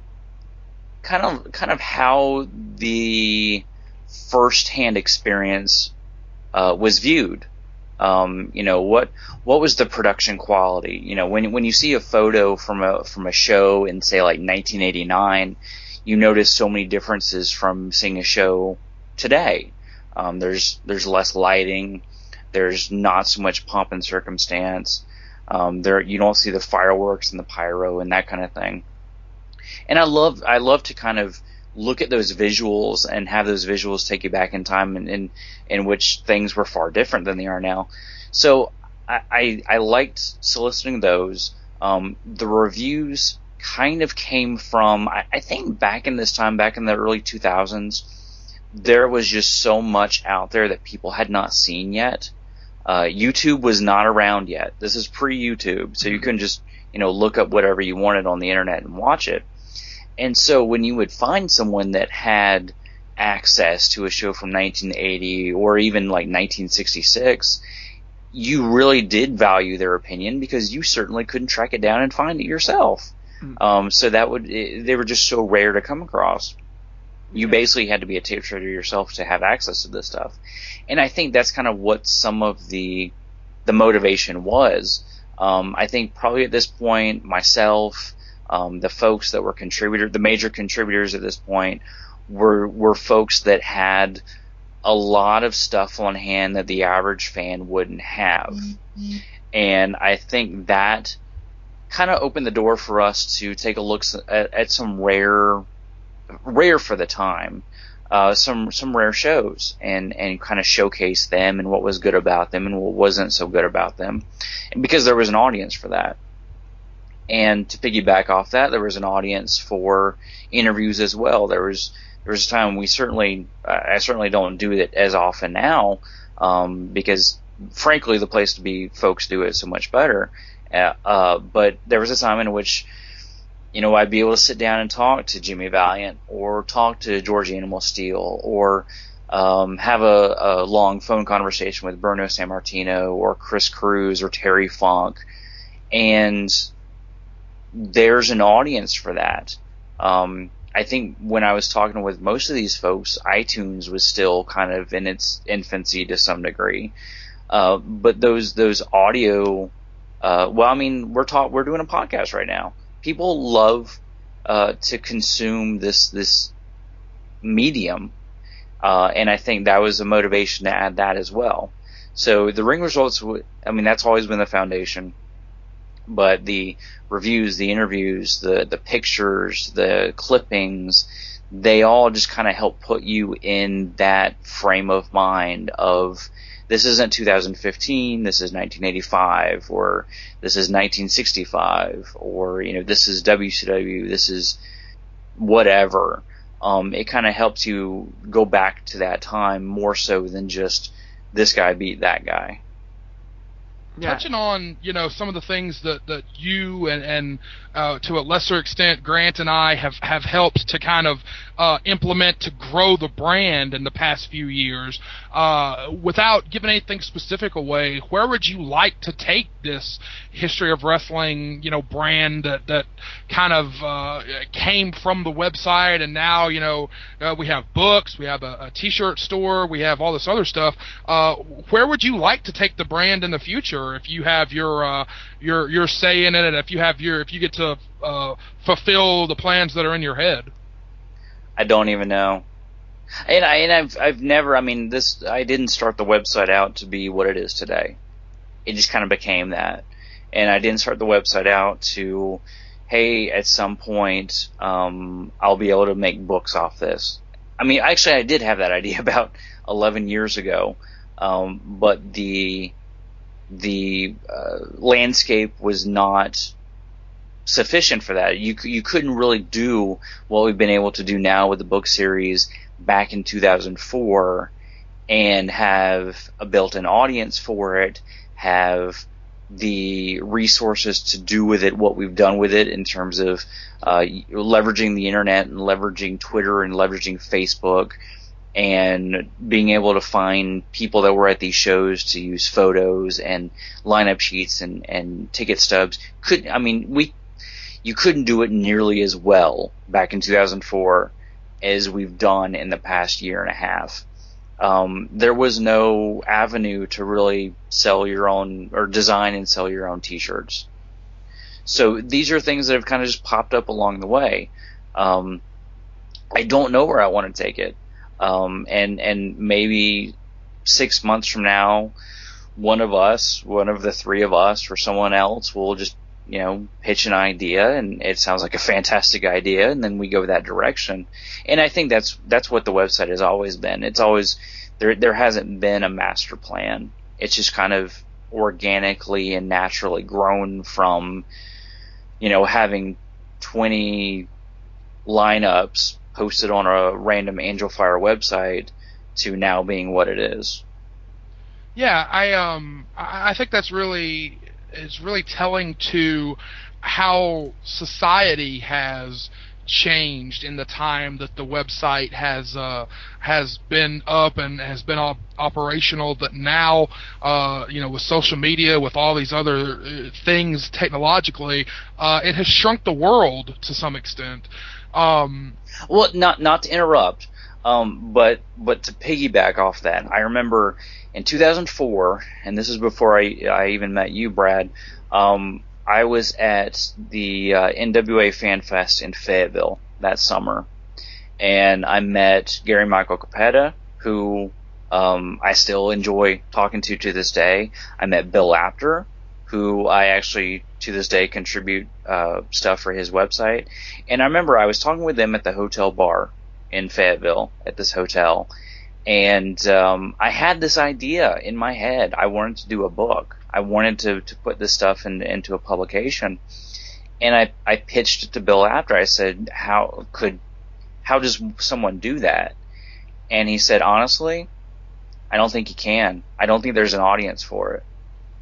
D: kind of kind of how the first-hand experience uh, was viewed. Um, you know, what what was the production quality? You know, when when you see a photo from a from a show in, say, like nineteen eighty-nine, you notice so many differences from seeing a show today. Um, there's there's less lighting, there's not so much pomp and circumstance. Um, there, you don't see the fireworks and the pyro and that kind of thing. And I love, I love to kind of look at those visuals and have those visuals take you back in time, and in, in, in which things were far different than they are now. So I, I, I liked soliciting those. Um, the reviews kind of came from, I, I think back in this time, back in the early two thousands, there was just so much out there that people had not seen yet. Uh, YouTube was not around yet. This is pre-YouTube, so you couldn't just, you know, look up whatever you wanted on the internet and watch it. And so when you would find someone that had access to a show from nineteen eighty or even like nineteen sixty-six, you really did value their opinion, because you certainly couldn't track it down and find it yourself. Mm-hmm. Um, so that would, it, they were just so rare to come across. You basically had to be a tape trader yourself to have access to this stuff. And I think that's kind of what some of the the motivation was. Um, I think probably at this point, myself, um, the folks that were contributors, the major contributors at this point, were were folks that had a lot of stuff on hand that the average fan wouldn't have. Mm-hmm. And I think that kind of opened the door for us to take a look at, at some rare... rare for the time, uh, some some rare shows, and, and kind of showcase them and what was good about them and what wasn't so good about them, and because there was an audience for that. And to piggyback off that, there was an audience for interviews as well. There was there was a time we certainly I certainly don't do it as often now, um, because frankly the Place to Be folks do it so much better. Uh, uh, but there was a time in which, you know, I'd be able to sit down and talk to Jimmy Valiant, or talk to George Animal Steel, or um, have a, a long phone conversation with Bruno Sammartino, or Chris Cruz, or Terry Funk, and there's an audience for that. Um, I think when I was talking with most of these folks, iTunes was still kind of in its infancy to some degree, uh, but those those audio, uh, well, I mean, we're talk we're doing a podcast right now. People love uh, to consume this this medium, uh, and I think that was a motivation to add that as well. So the ring results, I mean, that's always been the foundation, but the reviews, the interviews, the the pictures, the clippings, they all just kind of help put you in that frame of mind of, this isn't two thousand fifteen, this is nineteen eighty-five, or this is nineteen sixty-five, or, you know, this is W C W, this is whatever. Um, it kind of helps you go back to that time more so than just this guy beat that guy.
E: Yeah.
C: Touching on, you know, some of the things that, that you and, and uh, to a lesser extent Grant and I have, have helped to kind of uh, implement to grow the brand in the past few years, uh, without giving anything specific away, where would you like to take this History of Wrestling, you know, brand that, that kind of uh, came from the website, and now, you know, uh, we have books, we have a, a t-shirt store, we have all this other stuff. Uh, where would you like to take the brand in the future? If you have your uh, your your say in it, and if you have your if you get to uh, fulfill the plans that are in your head.
D: I don't even know, and I and I've I've never. I mean, this I didn't start the website out to be what it is today. It just kind of became that, and I didn't start the website out to, hey, at some point um, I'll be able to make books off this. I mean, actually, I did have that idea about eleven years ago, um, but the the uh, landscape was not sufficient for that. You you couldn't really do what we've been able to do now with the book series back in two thousand four and have a built-in audience for it, have the resources to do with it what we've done with it in terms of uh, leveraging the internet and leveraging Twitter and leveraging Facebook, and being able to find people that were at these shows to use photos and lineup sheets and, and ticket stubs. Could I mean we you couldn't do it nearly as well back in two thousand four as we've done in the past year and a half. Um, there was no avenue to really sell your own or design and sell your own t-shirts. So these are things that have kind of just popped up along the way. Um, I don't know where I want to take it. Um, and, and maybe six months from now, one of us, one of the three of us or someone else will just, you know, pitch an idea, and it sounds like a fantastic idea, and then we go that direction. And I think that's, that's what the website has always been. It's always, there, there hasn't been a master plan. It's just kind of organically and naturally grown from, you know, having twenty lineups posted on a random Angel Fire website to now being what it is.
C: Yeah, I um I think that's really is really telling to how society has changed in the time that the website has uh, has been up and has been op- operational. That now, uh, you know, with social media, with all these other uh, things technologically, uh, it has shrunk the world to some extent. Um,
D: well, not not to interrupt, um, but but to piggyback off that, I remember in two thousand four, and this is before I I even met you, Brad. Um, I was at the uh, N W A Fan Fest in Fayetteville that summer, and I met Gary Michael Capetta, who um, I still enjoy talking to to this day. I met Bill Apter, who I actually to this day contribute uh, stuff for his website. And I remember I was talking with them at the hotel bar in Fayetteville at this hotel, and um, I had this idea in my head. I wanted to do a book. I wanted to, to put this stuff in, into a publication, and I, I pitched it to Bill Apter. I said, how could, how does someone do that? And he said, honestly, I don't think you can. I don't think there's an audience for it.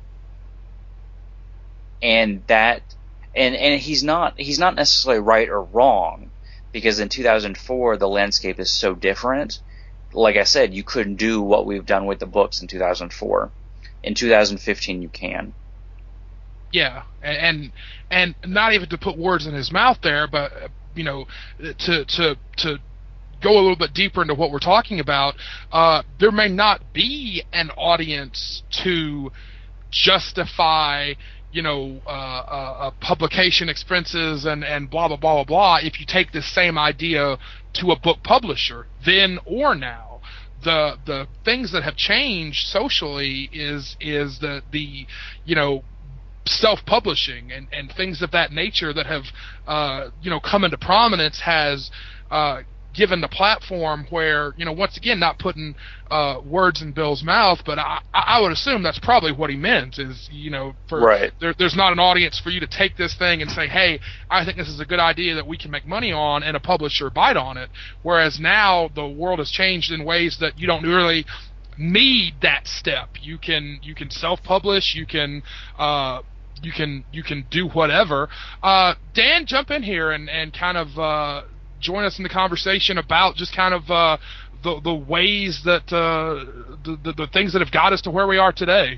D: And that, and, and he's not, he's not necessarily right or wrong, because in two thousand four, the landscape is so different. Like I said, you couldn't do what we've done with the books in two thousand four. In two thousand fifteen, you can.
C: Yeah, and and not even to put words in his mouth there, but you know, to to to go a little bit deeper into what we're talking about, uh, there may not be an audience to justify, you know, uh, uh, uh, publication expenses and and blah blah blah blah blah if you take this same idea to a book publisher then or now. The the things that have changed socially is is the the you know self-publishing and, and things of that nature that have uh, you know come into prominence has uh, given the platform where, you know, once again, not putting uh, words in Bill's mouth, but I, I would assume that's probably what he meant is, you know, for
D: right.
C: there, there's not an audience for you to take this thing and say, hey, I think this is a good idea that we can make money on, and a publisher bite on it. Whereas now the world has changed in ways that you don't really need that step. You can you can self-publish. You can uh, you can you can do whatever. Uh, Dan, jump in here and and kind of uh, join us in the conversation about just kind of uh, the the ways that uh, the, the the things that have got us to where we are today.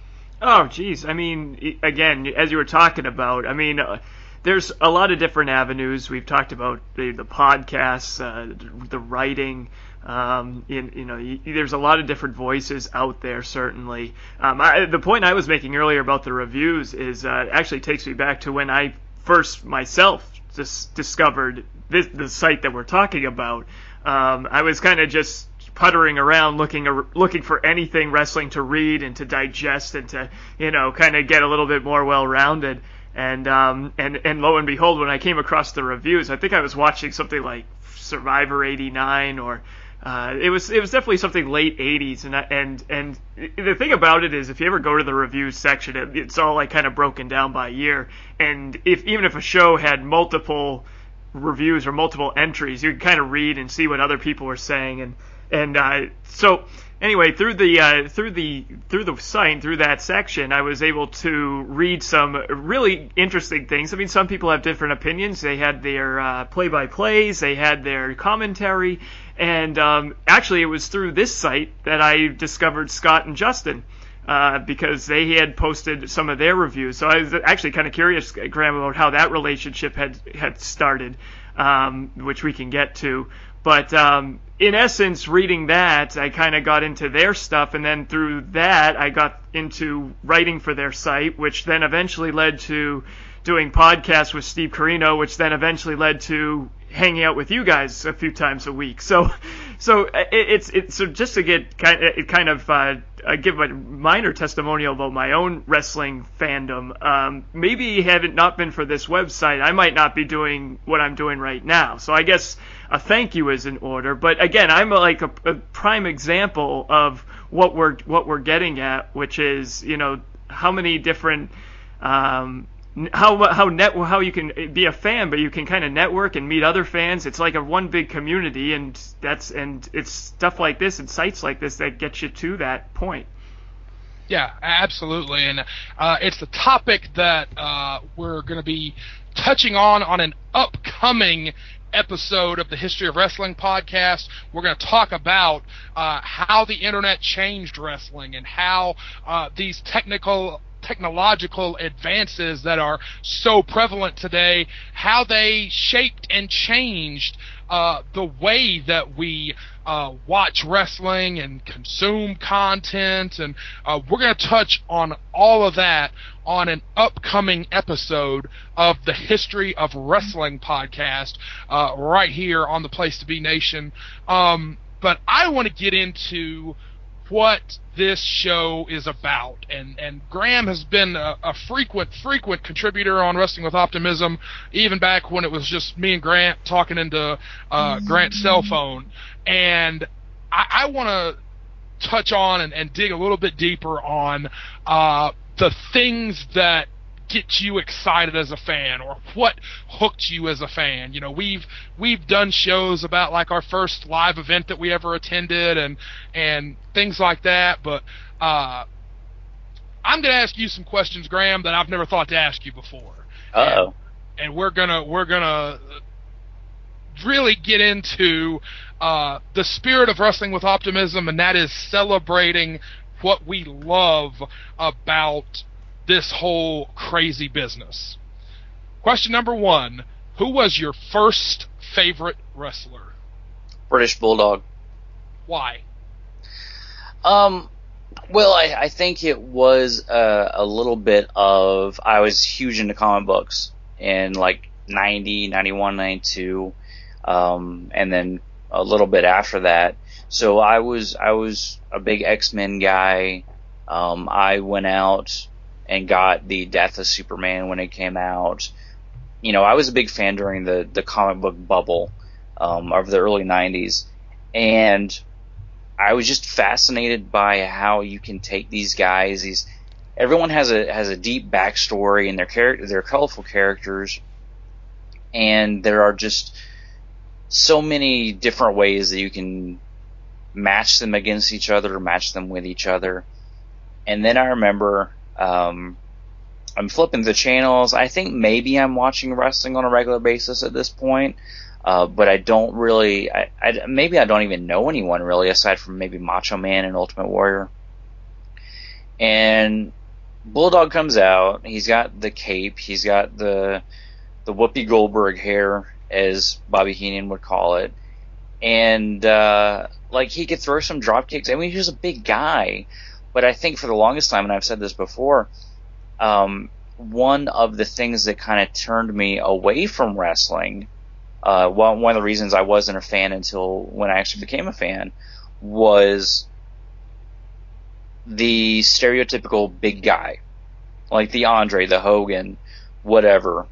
E: Oh, geez. I mean, again, as you were talking about, I mean. Uh, There's a lot of different avenues. We've talked about the, the podcasts, uh, the writing. Um, in, you know, you, there's a lot of different voices out there. Certainly, um, I, the point I was making earlier about the reviews is uh, actually takes me back to when I first myself just discovered this, the site that we're talking about. Um, I was kind of just puttering around looking looking for anything wrestling to read and to digest and to, you know, kind of get a little bit more well-rounded. And um and and lo and behold, when I came across the reviews, I think I was watching something like Survivor eighty-nine, or uh, it was it was definitely something late eighties. And I, and and the thing about it is, if you ever go to the reviews section, it, it's all like kind of broken down by year. And if even if a show had multiple reviews or multiple entries, you could kind of read and see what other people were saying. And and uh, so. Anyway, through the uh, through the through the site, through that section, I was able to read some really interesting things. I mean, some people have different opinions. They had their uh, play-by-plays, they had their commentary, and um, actually, it was through this site that I discovered Scott and Justin, uh, because they had posted some of their reviews. So I was actually kind of curious, Graham, about how that relationship had had started, um, which we can get to. But um, in essence, reading that, I kind of got into their stuff, and then through that, I got into writing for their site, which then eventually led to doing podcasts with Steve Corino, which then eventually led to hanging out with you guys a few times a week. So, so it, it's it's so just to get kind of, it kind of uh, I give a minor testimonial about my own wrestling fandom. Um, maybe had it not been for this website, I might not be doing what I'm doing right now. So I guess a thank you is in order. But again, I'm a, like a, a prime example of what we're what we're getting at, which is, you know, how many different um, how how net how you can be a fan, but you can kind of network and meet other fans. It's like a one big community, and that's and it's stuff like this and sites like this that get you to that point.
C: Yeah, absolutely, and uh, it's the topic that uh, we're going to be touching on on an upcoming episode of the History of Wrestling podcast. We're going to talk about uh, how the internet changed wrestling and how uh, these technical technological advances that are so prevalent today, how they shaped and changed uh, the way that we uh, watch wrestling and consume content, and uh, we're going to touch on all of that on an upcoming episode of the History of Wrestling podcast uh, right here on the Place to Be Nation. Um, but I want to get into what this show is about, and and Graham has been a, a frequent frequent contributor on Wrestling with Optimism, even back when it was just me and Grant talking into uh, Grant's cell phone. And I, I want to touch on and, and dig a little bit deeper on uh, the things that get you excited as a fan, or what hooked you as a fan. You know, we've we've done shows about like our first live event that we ever attended and and things like that, but uh, I'm going to ask you some questions, Graham, that I've never thought to ask you before.
D: Uh-oh.
C: And, and we're gonna we're gonna really get into uh, the spirit of Wrestling with Optimism, and that is celebrating what we love about this whole crazy business. Question number one: who was your first favorite wrestler?
D: British Bulldog.
C: Why?
D: Um, well, I, I think it was uh, a little bit of, I was huge into comic books in like ninety, ninety-one, ninety-two, um, and then a little bit after that. So I was I was a big X-Men guy. Um, I went out and got the Death of Superman when it came out. You know, I was a big fan during the, the comic book bubble um, of the early nineties, and I was just fascinated by how you can take these guys. These everyone has a has a deep backstory, and their character, they're colorful characters, and there are just so many different ways that you can match them against each other, match them with each other. And then I remember um, I'm flipping the channels. I think maybe I'm watching wrestling on a regular basis at this point, uh, but I don't really. I, I, maybe I don't even know anyone really aside from maybe Macho Man and Ultimate Warrior. And Bulldog comes out. He's got the cape. He's got the the Whoopi Goldberg hair, as Bobby Heenan would call it. And, uh, like, he could throw some drop kicks. I mean, he was a big guy. But I think for the longest time, and I've said this before, um, one of the things that kind of turned me away from wrestling, uh, one, one of the reasons I wasn't a fan until when I actually became a fan, was the stereotypical big guy. Like the Andre, the Hogan, whatever.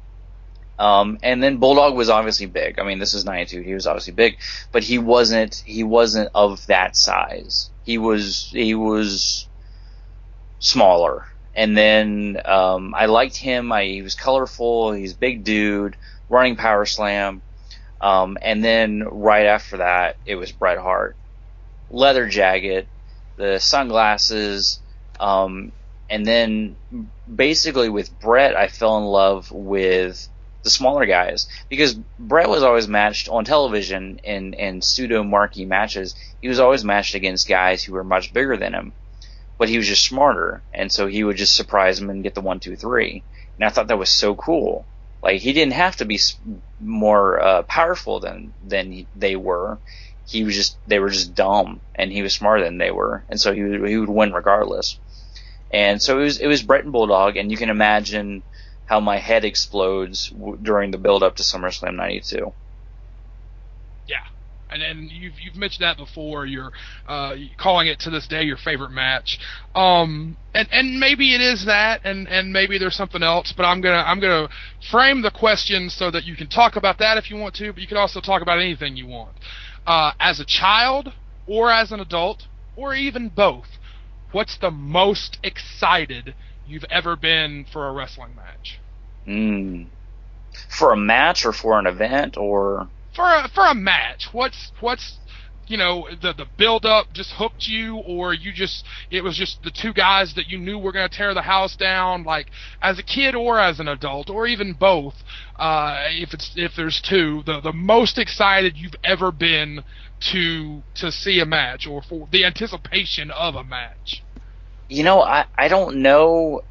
D: Um, and then Bulldog was obviously big. I mean, this is ninety-two. He was obviously big, but he wasn't, he wasn't of that size. He was, he was smaller. And then, um, I liked him. I, he was colorful. He's a big dude, running power slam. Um, and then right after that, it was Bret Hart. Leather jacket, the sunglasses, um, and then basically with Bret, I fell in love with the smaller guys, because Bret was always matched on television in, in pseudo marquee matches. He was always matched against guys who were much bigger than him, but he was just smarter, and so he would just surprise them and get the one, two, three. And I thought that was so cool. Like, he didn't have to be more uh, powerful than than he, they were. He was just they were just dumb, and he was smarter than they were, and so he would, he would win regardless. And so it was it was Bret and Bulldog, and you can imagine how my head explodes w- during the build-up to SummerSlam ninety-two.
C: Yeah, and and you've you've mentioned that before. You're uh, calling it to this day your favorite match, um, and and maybe it is that, and, and maybe there's something else. But I'm gonna I'm gonna frame the question so that you can talk about that if you want to, but you can also talk about anything you want. Uh, as a child, or as an adult, or even both, what's the most excited you've ever been for a wrestling match?
D: Mm. For a match, or for an event, or
C: for a, for a match? What's what's you know the the build up just hooked you, or you just it was just the two guys that you knew were going to tear the house down, like as a kid or as an adult, or even both? Uh, if it's if there's two, the the most excited you've ever been to to see a match, or for the anticipation of a match.
D: You know, I, I don't know.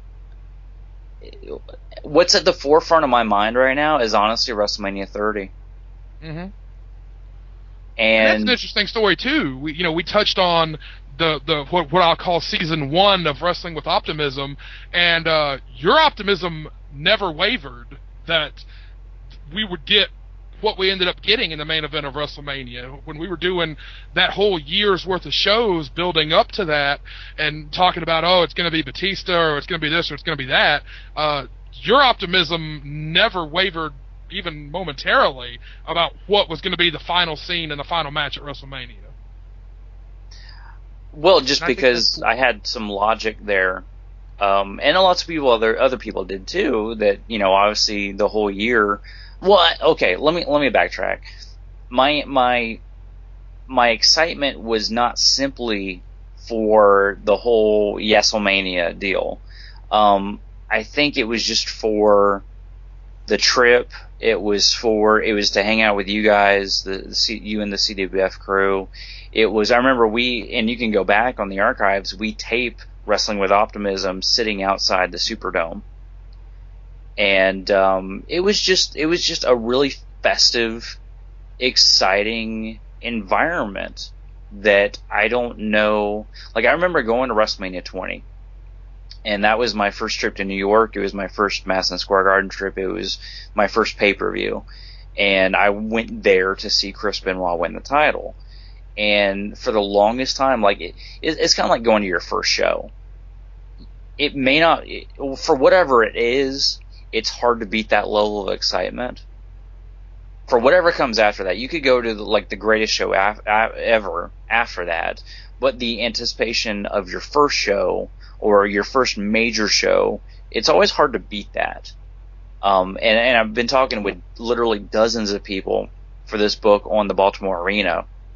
D: What's at the forefront of my mind right now is honestly WrestleMania thirty.
C: Mm-hmm. And,
D: and
C: that's an interesting story too. We, you know, we touched on the the what, what I'll call season one of Wrestling with Optimism, and uh, your optimism never wavered that we would get what we ended up getting in the main event of WrestleMania. When we were doing that whole year's worth of shows building up to that and talking about, oh, it's going to be Batista, or it's going to be this, or it's going to be that, uh, your optimism never wavered even momentarily about what was going to be the final scene and the final match at WrestleMania.
D: Well, just
C: and I
D: because cool. I had some logic there. Um, and lots of people, other other people did too, that, you know, obviously the whole year. Well, okay, let me let me backtrack. My my my excitement was not simply for the whole YesleMania deal. Um, I think it was just for the trip. It was for it was to hang out with you guys, the, the C, you and the C W F crew. It was. I remember we, and you can go back on the archives. We tape Wrestling with Optimism sitting outside the Superdome. And um, it was just it was just a really festive, exciting environment that I don't know. Like, I remember going to WrestleMania twenty, and that was my first trip to New York. It was my first Madison Square Garden trip. It was my first pay-per-view, and I went there to see Chris Benoit win the title. And for the longest time, like it, it's kind of like going to your first show. It may not, it, for whatever it is. It's hard to beat that level of excitement. For whatever comes after that, you could go to the, like the greatest show af- af- ever after that, but the anticipation of your first show or your first major show, it's always hard to beat that. Um, and, and I've been talking with literally dozens of people for this book on the Baltimore Arena,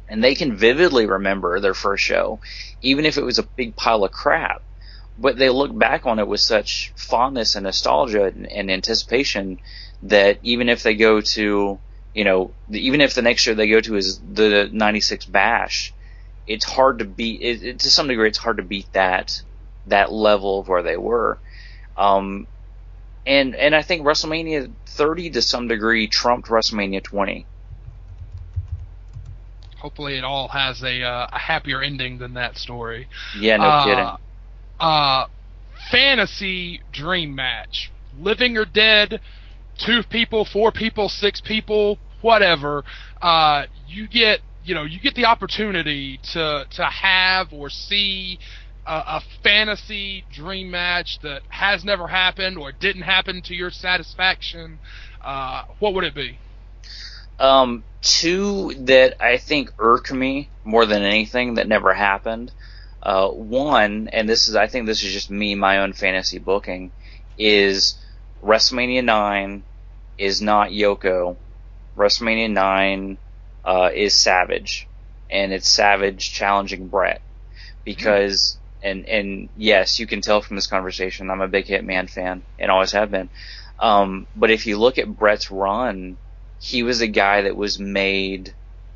D: and they can vividly remember their first show, even if it was a big pile of crap. But they look back on it with such fondness and nostalgia and, and anticipation that even if they go to, you know, even if the next show they go to is the ninety-six Bash, it's hard to beat. It, it, to some degree, it's hard to beat that that level of where they were. Um, and and I think WrestleMania thirty to some degree trumped WrestleMania twenty.
C: Hopefully, it all has a uh, a happier ending than that story.
D: Yeah, no
C: uh,
D: kidding.
C: Uh, fantasy dream match. Living or dead, two people, four people, six people, whatever. Uh, you get, you know, you get the opportunity to to have or see a, a fantasy dream match that has never happened or didn't happen to your satisfaction. Uh, what would it be?
D: Um, two that I think irk me more than anything that never happened. Uh, one, and this is, I think this is just me, my own fantasy booking, is WrestleMania nine is not Yoko. WrestleMania nine, uh, is Savage. And it's Savage challenging Brett. Because, and, and yes, you can tell from this conversation, I'm a big Hitman fan, and always have been. Um, but if you look at Brett's run, he was a guy that was made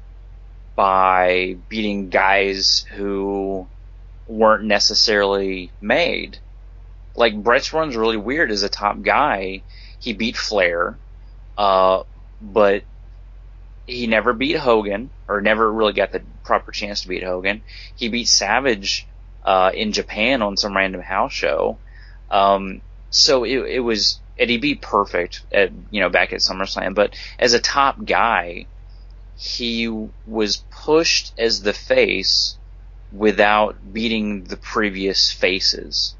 D: by beating guys who weren't necessarily made. Like, Brett's run's really weird as a top guy. He beat Flair, uh, but he never beat Hogan, or never really got the proper chance to beat Hogan. He beat Savage uh, in Japan on some random house show. Um, so it, it was, and he beat Perfect at, you know, back at SummerSlam. But as a top guy, he was pushed as the face without beating the previous faces.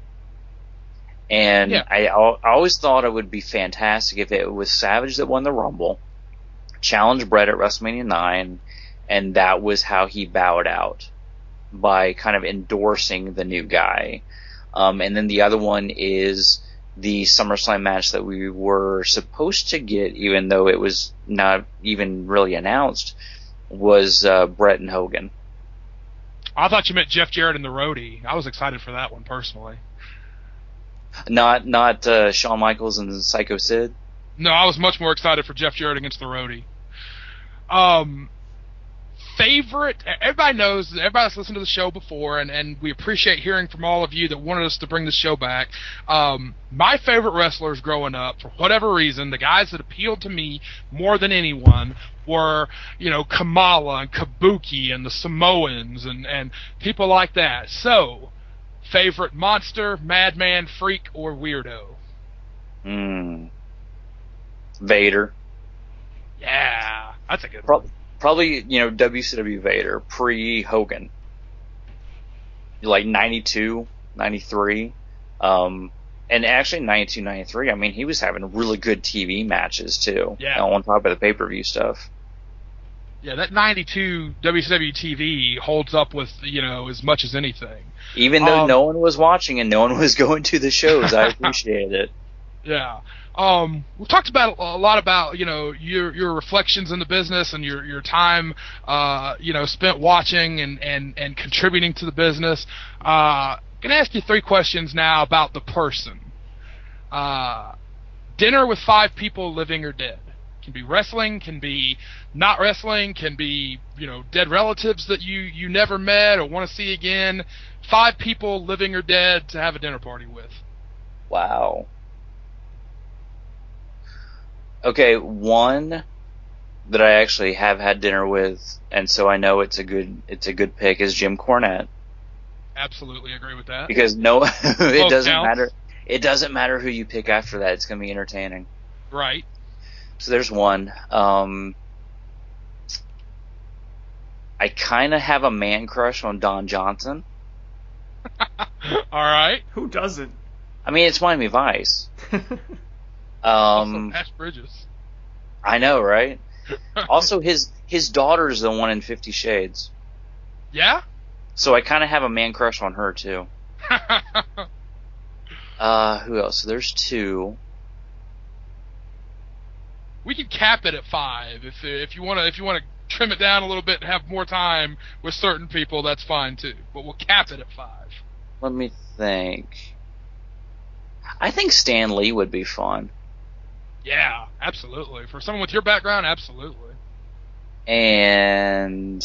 D: And
C: yeah.
D: I, I always thought it would be fantastic if it was Savage that won the Rumble, challenged Brett at WrestleMania nine, and that was how he bowed out, by kind of endorsing the new guy. Um, and then the other one is the SummerSlam match that we were supposed to get, even though it was not even really announced, was uh, Brett and Hogan.
C: I thought you meant Jeff Jarrett and the Roadie. I was excited for that one, personally.
D: Not not uh, Shawn Michaels and Psycho Sid?
C: No, I was much more excited for Jeff Jarrett against the Roadie. Um, favorite, everybody knows, everybody's listened to the show before, and, and we appreciate hearing from all of you that wanted us to bring the show back. Um, my favorite wrestlers growing up, for whatever reason, the guys that appealed to me more than anyone were, you know, Kamala and Kabuki and the Samoans and, and people like that. So, favorite monster, madman, freak, or weirdo?
D: Hmm. Vader.
C: Yeah, that's a good
D: Pro-
C: one.
D: Probably, you know, W C W Vader, pre-Hogan. Like ninety-two, ninety-three. Um, and actually ninety-two, ninety-three, I mean, he was having really good T V matches, too.
C: Yeah.
D: On top of the pay-per-view stuff.
C: Yeah, that ninety-two W C W T V holds up with, you know, as much as anything.
D: Even though
C: um,
D: no one was watching and no one was going to the shows, I appreciated it.
C: Yeah. Um, we've talked about a lot about, you know, your your reflections in the business and your your time, uh, you know, spent watching and, and, and contributing to the business. Uh, I'm going to ask you three questions now about the person. Uh, dinner with five people, living or dead. Can be wrestling, can be not wrestling, can be, you know, dead relatives that you, you never met or want to see again. Five people, living or dead, to have a dinner party with.
D: Wow. Okay, one that I actually have had dinner with, and so I know it's a good it's a good pick, is Jim Cornette.
C: Absolutely agree with that.
D: Because no, it doesn't
C: counts.
D: matter. It doesn't matter who you pick after that. It's going to be entertaining.
C: Right.
D: So there's one. Um, I kind of have a man crush on Don Johnson.
C: All right.
E: Who doesn't?
D: I mean, it's Miami Vice. Um,
C: Ash Bridges.
D: I know, right? Also, his his daughter's the one in Fifty Shades.
C: Yeah?
D: So I kind of have a man crush on her, too. uh, who else? So there's two.
C: We could cap it at five if if you want to if you want to trim it down a little bit and have more time with certain people, that's fine too. But we'll cap it at five.
D: Let me think. I think Stan Lee would be fun.
C: Yeah, absolutely. For someone with your background, absolutely.
D: And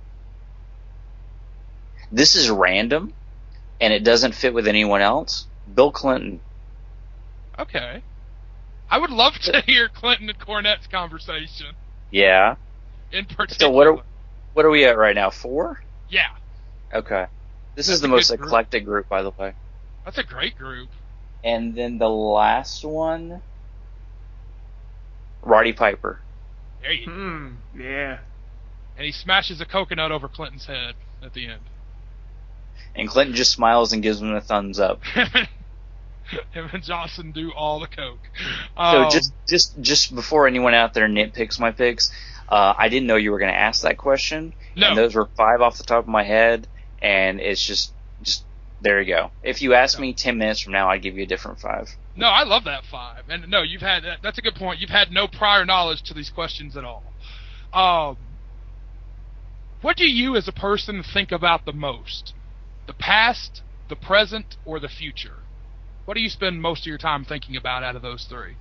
D: this is random, and it doesn't fit with anyone else. Bill Clinton.
C: Okay. I would love to hear Clinton and Cornette's conversation.
D: Yeah.
C: In particular.
D: So what are, what are we at right now? Four?
C: Yeah.
D: Okay. This
C: That's
D: is the
C: a
D: most
C: good group.
D: eclectic group, by the way.
C: That's a great group.
D: And then the last one, Roddy Piper.
C: There you go.
E: Hmm. Yeah.
C: And he smashes a coconut over Clinton's head at the end.
D: And Clinton just smiles and gives him a thumbs up.
C: Him and Johnson do all the coke.
D: So
C: Um,
D: just, just, just before anyone out there nitpicks my picks, uh, I didn't know you were going to ask that question.
C: No.
D: And those were five off the top of my head, and it's just, just there you go. If you ask me ten minutes from now, I'd give you a different five.
C: No, I love that five. And no, you've had that, that's a good point. You've had no prior knowledge to these questions at all. Um, what do you as a person think about the most? The past, the present, or the future? What do you spend most of your time thinking about out of those three?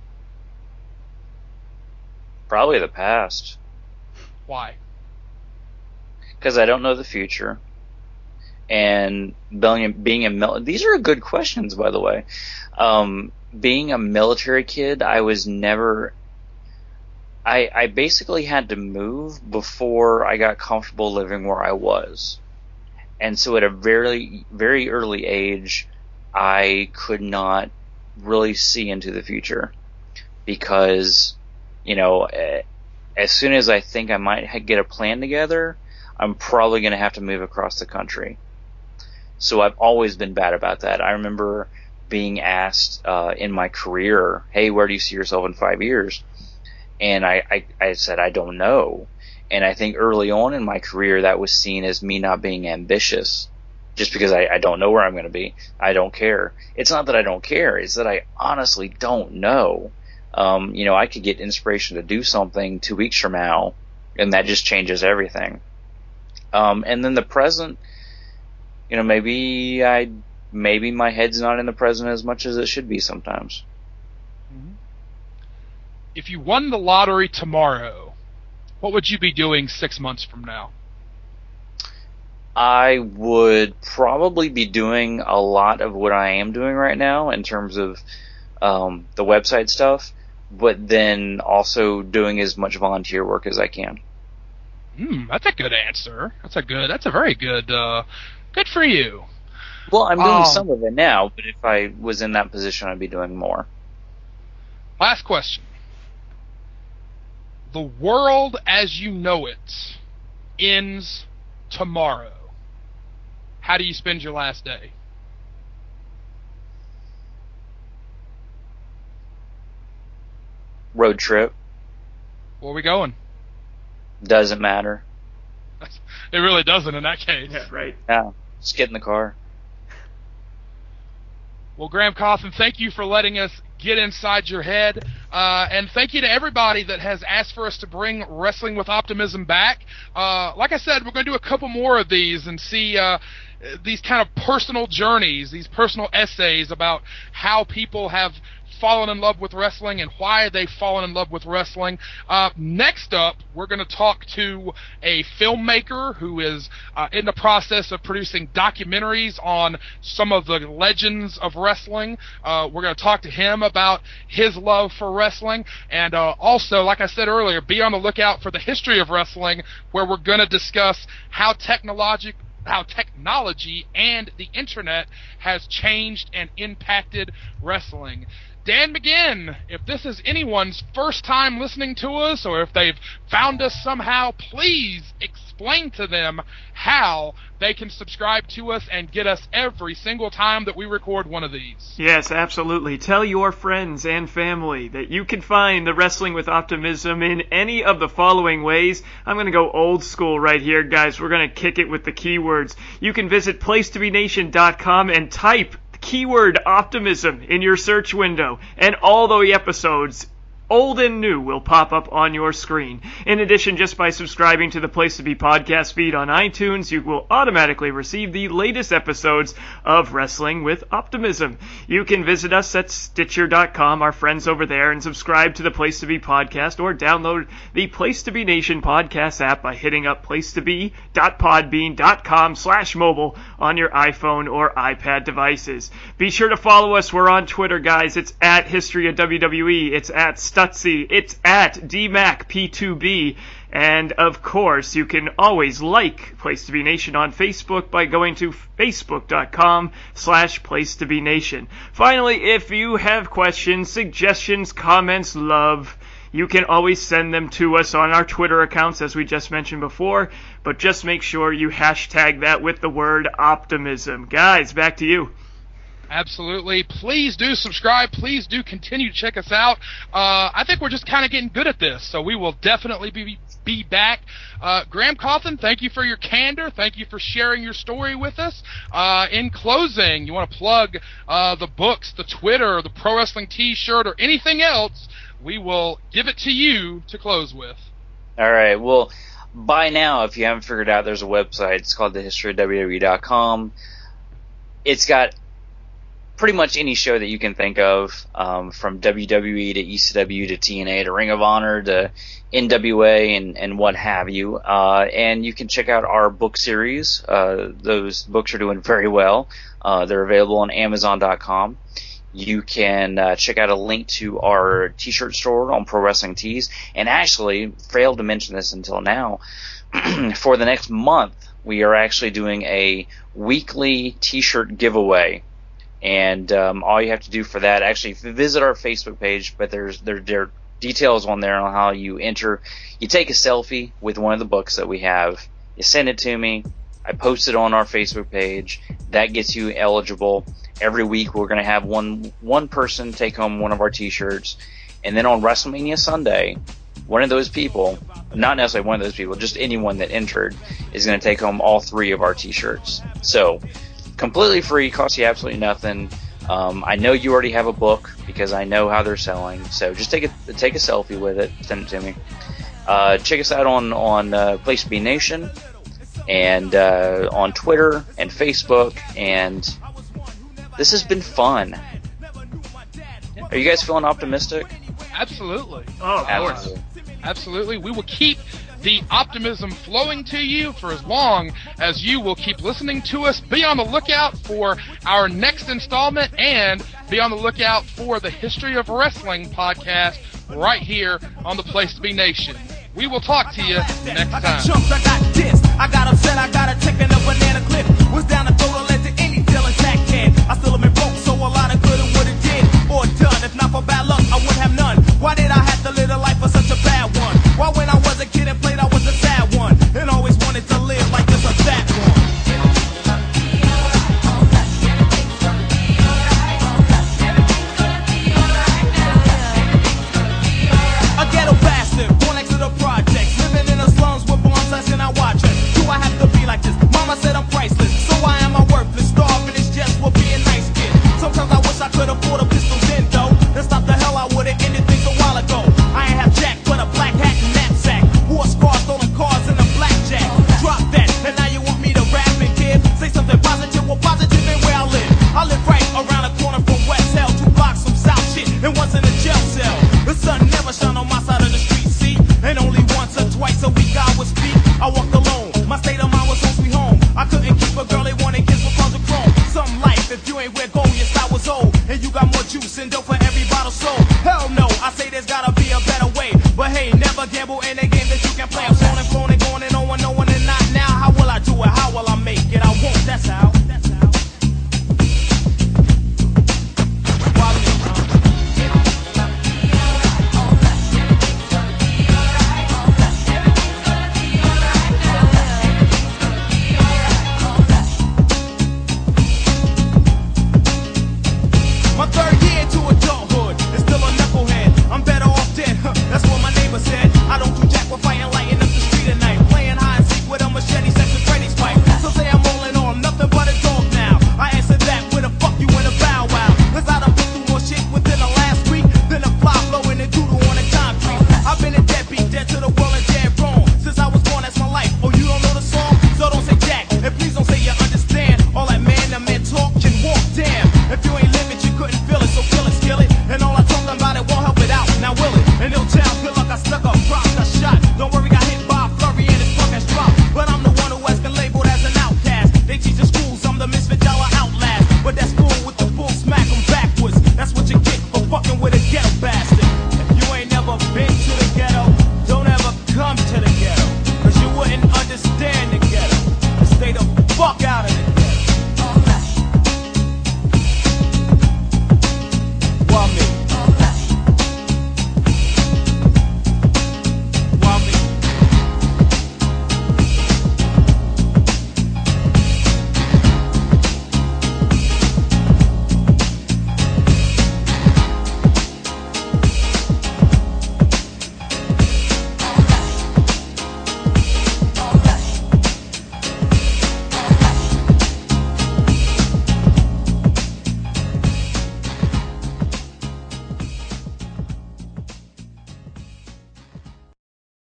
D: Probably the past,
C: Why?
D: because I don't know the future. And being, being a mil- these are good questions, by the way. Um, being a military kid, I was never. I I basically had to move before I got comfortable living where I was, and so at a very very early age, I could not really see into the future because, you know, eh, as soon as I think I might ha- get a plan together, I'm probably going to have to move across the country. So I've always been bad about that. I remember being asked uh, in my career, hey, where do you see yourself in five years? And I, I, I said, I don't know. And I think early on in my career, that was seen as me not being ambitious. Just because I, I don't know where I'm going to be. I don't care. It's not that I don't care. It's that I honestly don't know. Um, you know, I could get inspiration to do something two weeks from now, and that just changes everything. Um, and then the present, you know, maybe I, maybe my head's not in the present as much as it should be sometimes.
C: If you won the lottery tomorrow, what would you be doing six months from now?
D: I would probably be doing a lot of what I am doing right now in terms of um, the website stuff, but then also doing as much volunteer work as I can.
C: Hmm, that's a good answer. That's a good. That's a very good. Uh, good for you.
D: Well, I'm doing
C: Um,
D: some of it now, but if I was in that position, I'd be doing more.
C: Last question. The world as you know it ends tomorrow. How do you spend your last day?
D: Road trip.
C: Where are we going?
D: Doesn't matter.
C: It really doesn't in that case.
E: Yeah, right.
D: Yeah, just get in the car.
C: Well, Graham Coffin, thank you for letting us get inside your head. Uh, and thank you to everybody that has asked for us to bring Wrestling with Optimism back. Uh, like I said, we're going to do a couple more of these and see uh, these kind of personal journeys, these personal essays about how people have fallen in love with wrestling and why they've fallen in love with wrestling. Uh, next up, we're going to talk to a filmmaker who is uh, in the process of producing documentaries on some of the legends of wrestling. Uh, we're going to talk to him about his love for wrestling. And uh, also, like I said earlier, be on the lookout for the history of wrestling, where we're going to discuss how technologic how technology and the internet has changed and impacted wrestling. Dan McGinn, if this is anyone's first time listening to us, or if they've found us somehow, please explain to them how they can subscribe to us and get us every single time that we record one of these.
E: Yes, absolutely. Tell your friends and family that you can find the Wrestling with Optimism in any of the following ways. I'm going to go old school right here, guys. We're going to kick it with the keywords. You can visit place to be nation dot com and type keyword optimism in your search window, and all the episodes old and new, will pop up on your screen. In addition, just by subscribing to the Place to Be podcast feed on iTunes, you will automatically receive the latest episodes of Wrestling with Optimism. You can visit us at Stitcher dot com, our friends over there, and subscribe to the Place to Be podcast, or download the Place to Be Nation podcast app by hitting up placetobe dot podbean dot com slash mobile on your iPhone or iPad devices. Be sure to follow us. We're on Twitter, guys. It's at History of W W E. It's at Stutzy. It's at D Mac P two B. And, of course, you can always like Place to Be Nation on Facebook by going to facebook dot com slash Place to Be Nation. Finally, if you have questions, suggestions, comments, love, you can always send them to us on our Twitter accounts, as we just mentioned before, but just make sure you hashtag that with the word optimism. Guys, back to you.
C: Absolutely. Please do subscribe. Please do continue to check us out. Uh, I think we're just kind of getting good at this, so we will definitely be be back. Uh, Graham Cawthon, thank you for your candor. Thank you for sharing your story with us. Uh, in closing, you want to plug uh, the books, the Twitter, the Pro Wrestling T-shirt, or anything else, we will give it to you to close with.
D: All right. Well, by now, if you haven't figured out, there's a website. It's called the history of W W E dot com. It's got pretty much any show that you can think of, um, from W W E to E C W to T N A to Ring of Honor to N W A and, and what have you. Uh, and you can check out our book series. Uh, those books are doing very well. Uh, they're available on amazon dot com. You can uh, check out a link to our T-shirt store on Pro Wrestling Tees. And actually, failed to mention this until now, for the next month, we are actually doing a weekly T-shirt giveaway. And um, all you have to do for that, actually visit our Facebook page, but there's there, there are details on there on how you enter. You take a selfie with one of the books that we have. You send it to me. I post it on our Facebook page. That gets you eligible. Every week we're going to have one one person take home one of our T-shirts. And then on WrestleMania Sunday, one of those people, not necessarily one of those people, just anyone that entered, is going to take home all three of our T-shirts. So, completely free, costs you absolutely nothing. Um, I know you already have a book because I know how they're selling. So just take a take a selfie with it, send it to me. Uh, check us out on on uh, Place to Be Nation and uh, on Twitter and Facebook. And this has been fun. Are you guys feeling optimistic?
C: Absolutely.
E: Oh, of
C: Absolutely.
E: course.
C: Absolutely. We will keep the optimism flowing to you for as long as you will keep listening to us. Be on the lookout for our next installment, and be on the lookout for the History of Wrestling podcast right here on the Place to Be Nation. We will talk to you next
B: I got
C: time.
B: chumps, I got dissed, I got upset, I got a chicken, a banana clip. Was down the throat, led to any deal intact can. I still have been broke, so a lot of good it would have did or done. If not for bad luck, I wouldn't have none. Why did I have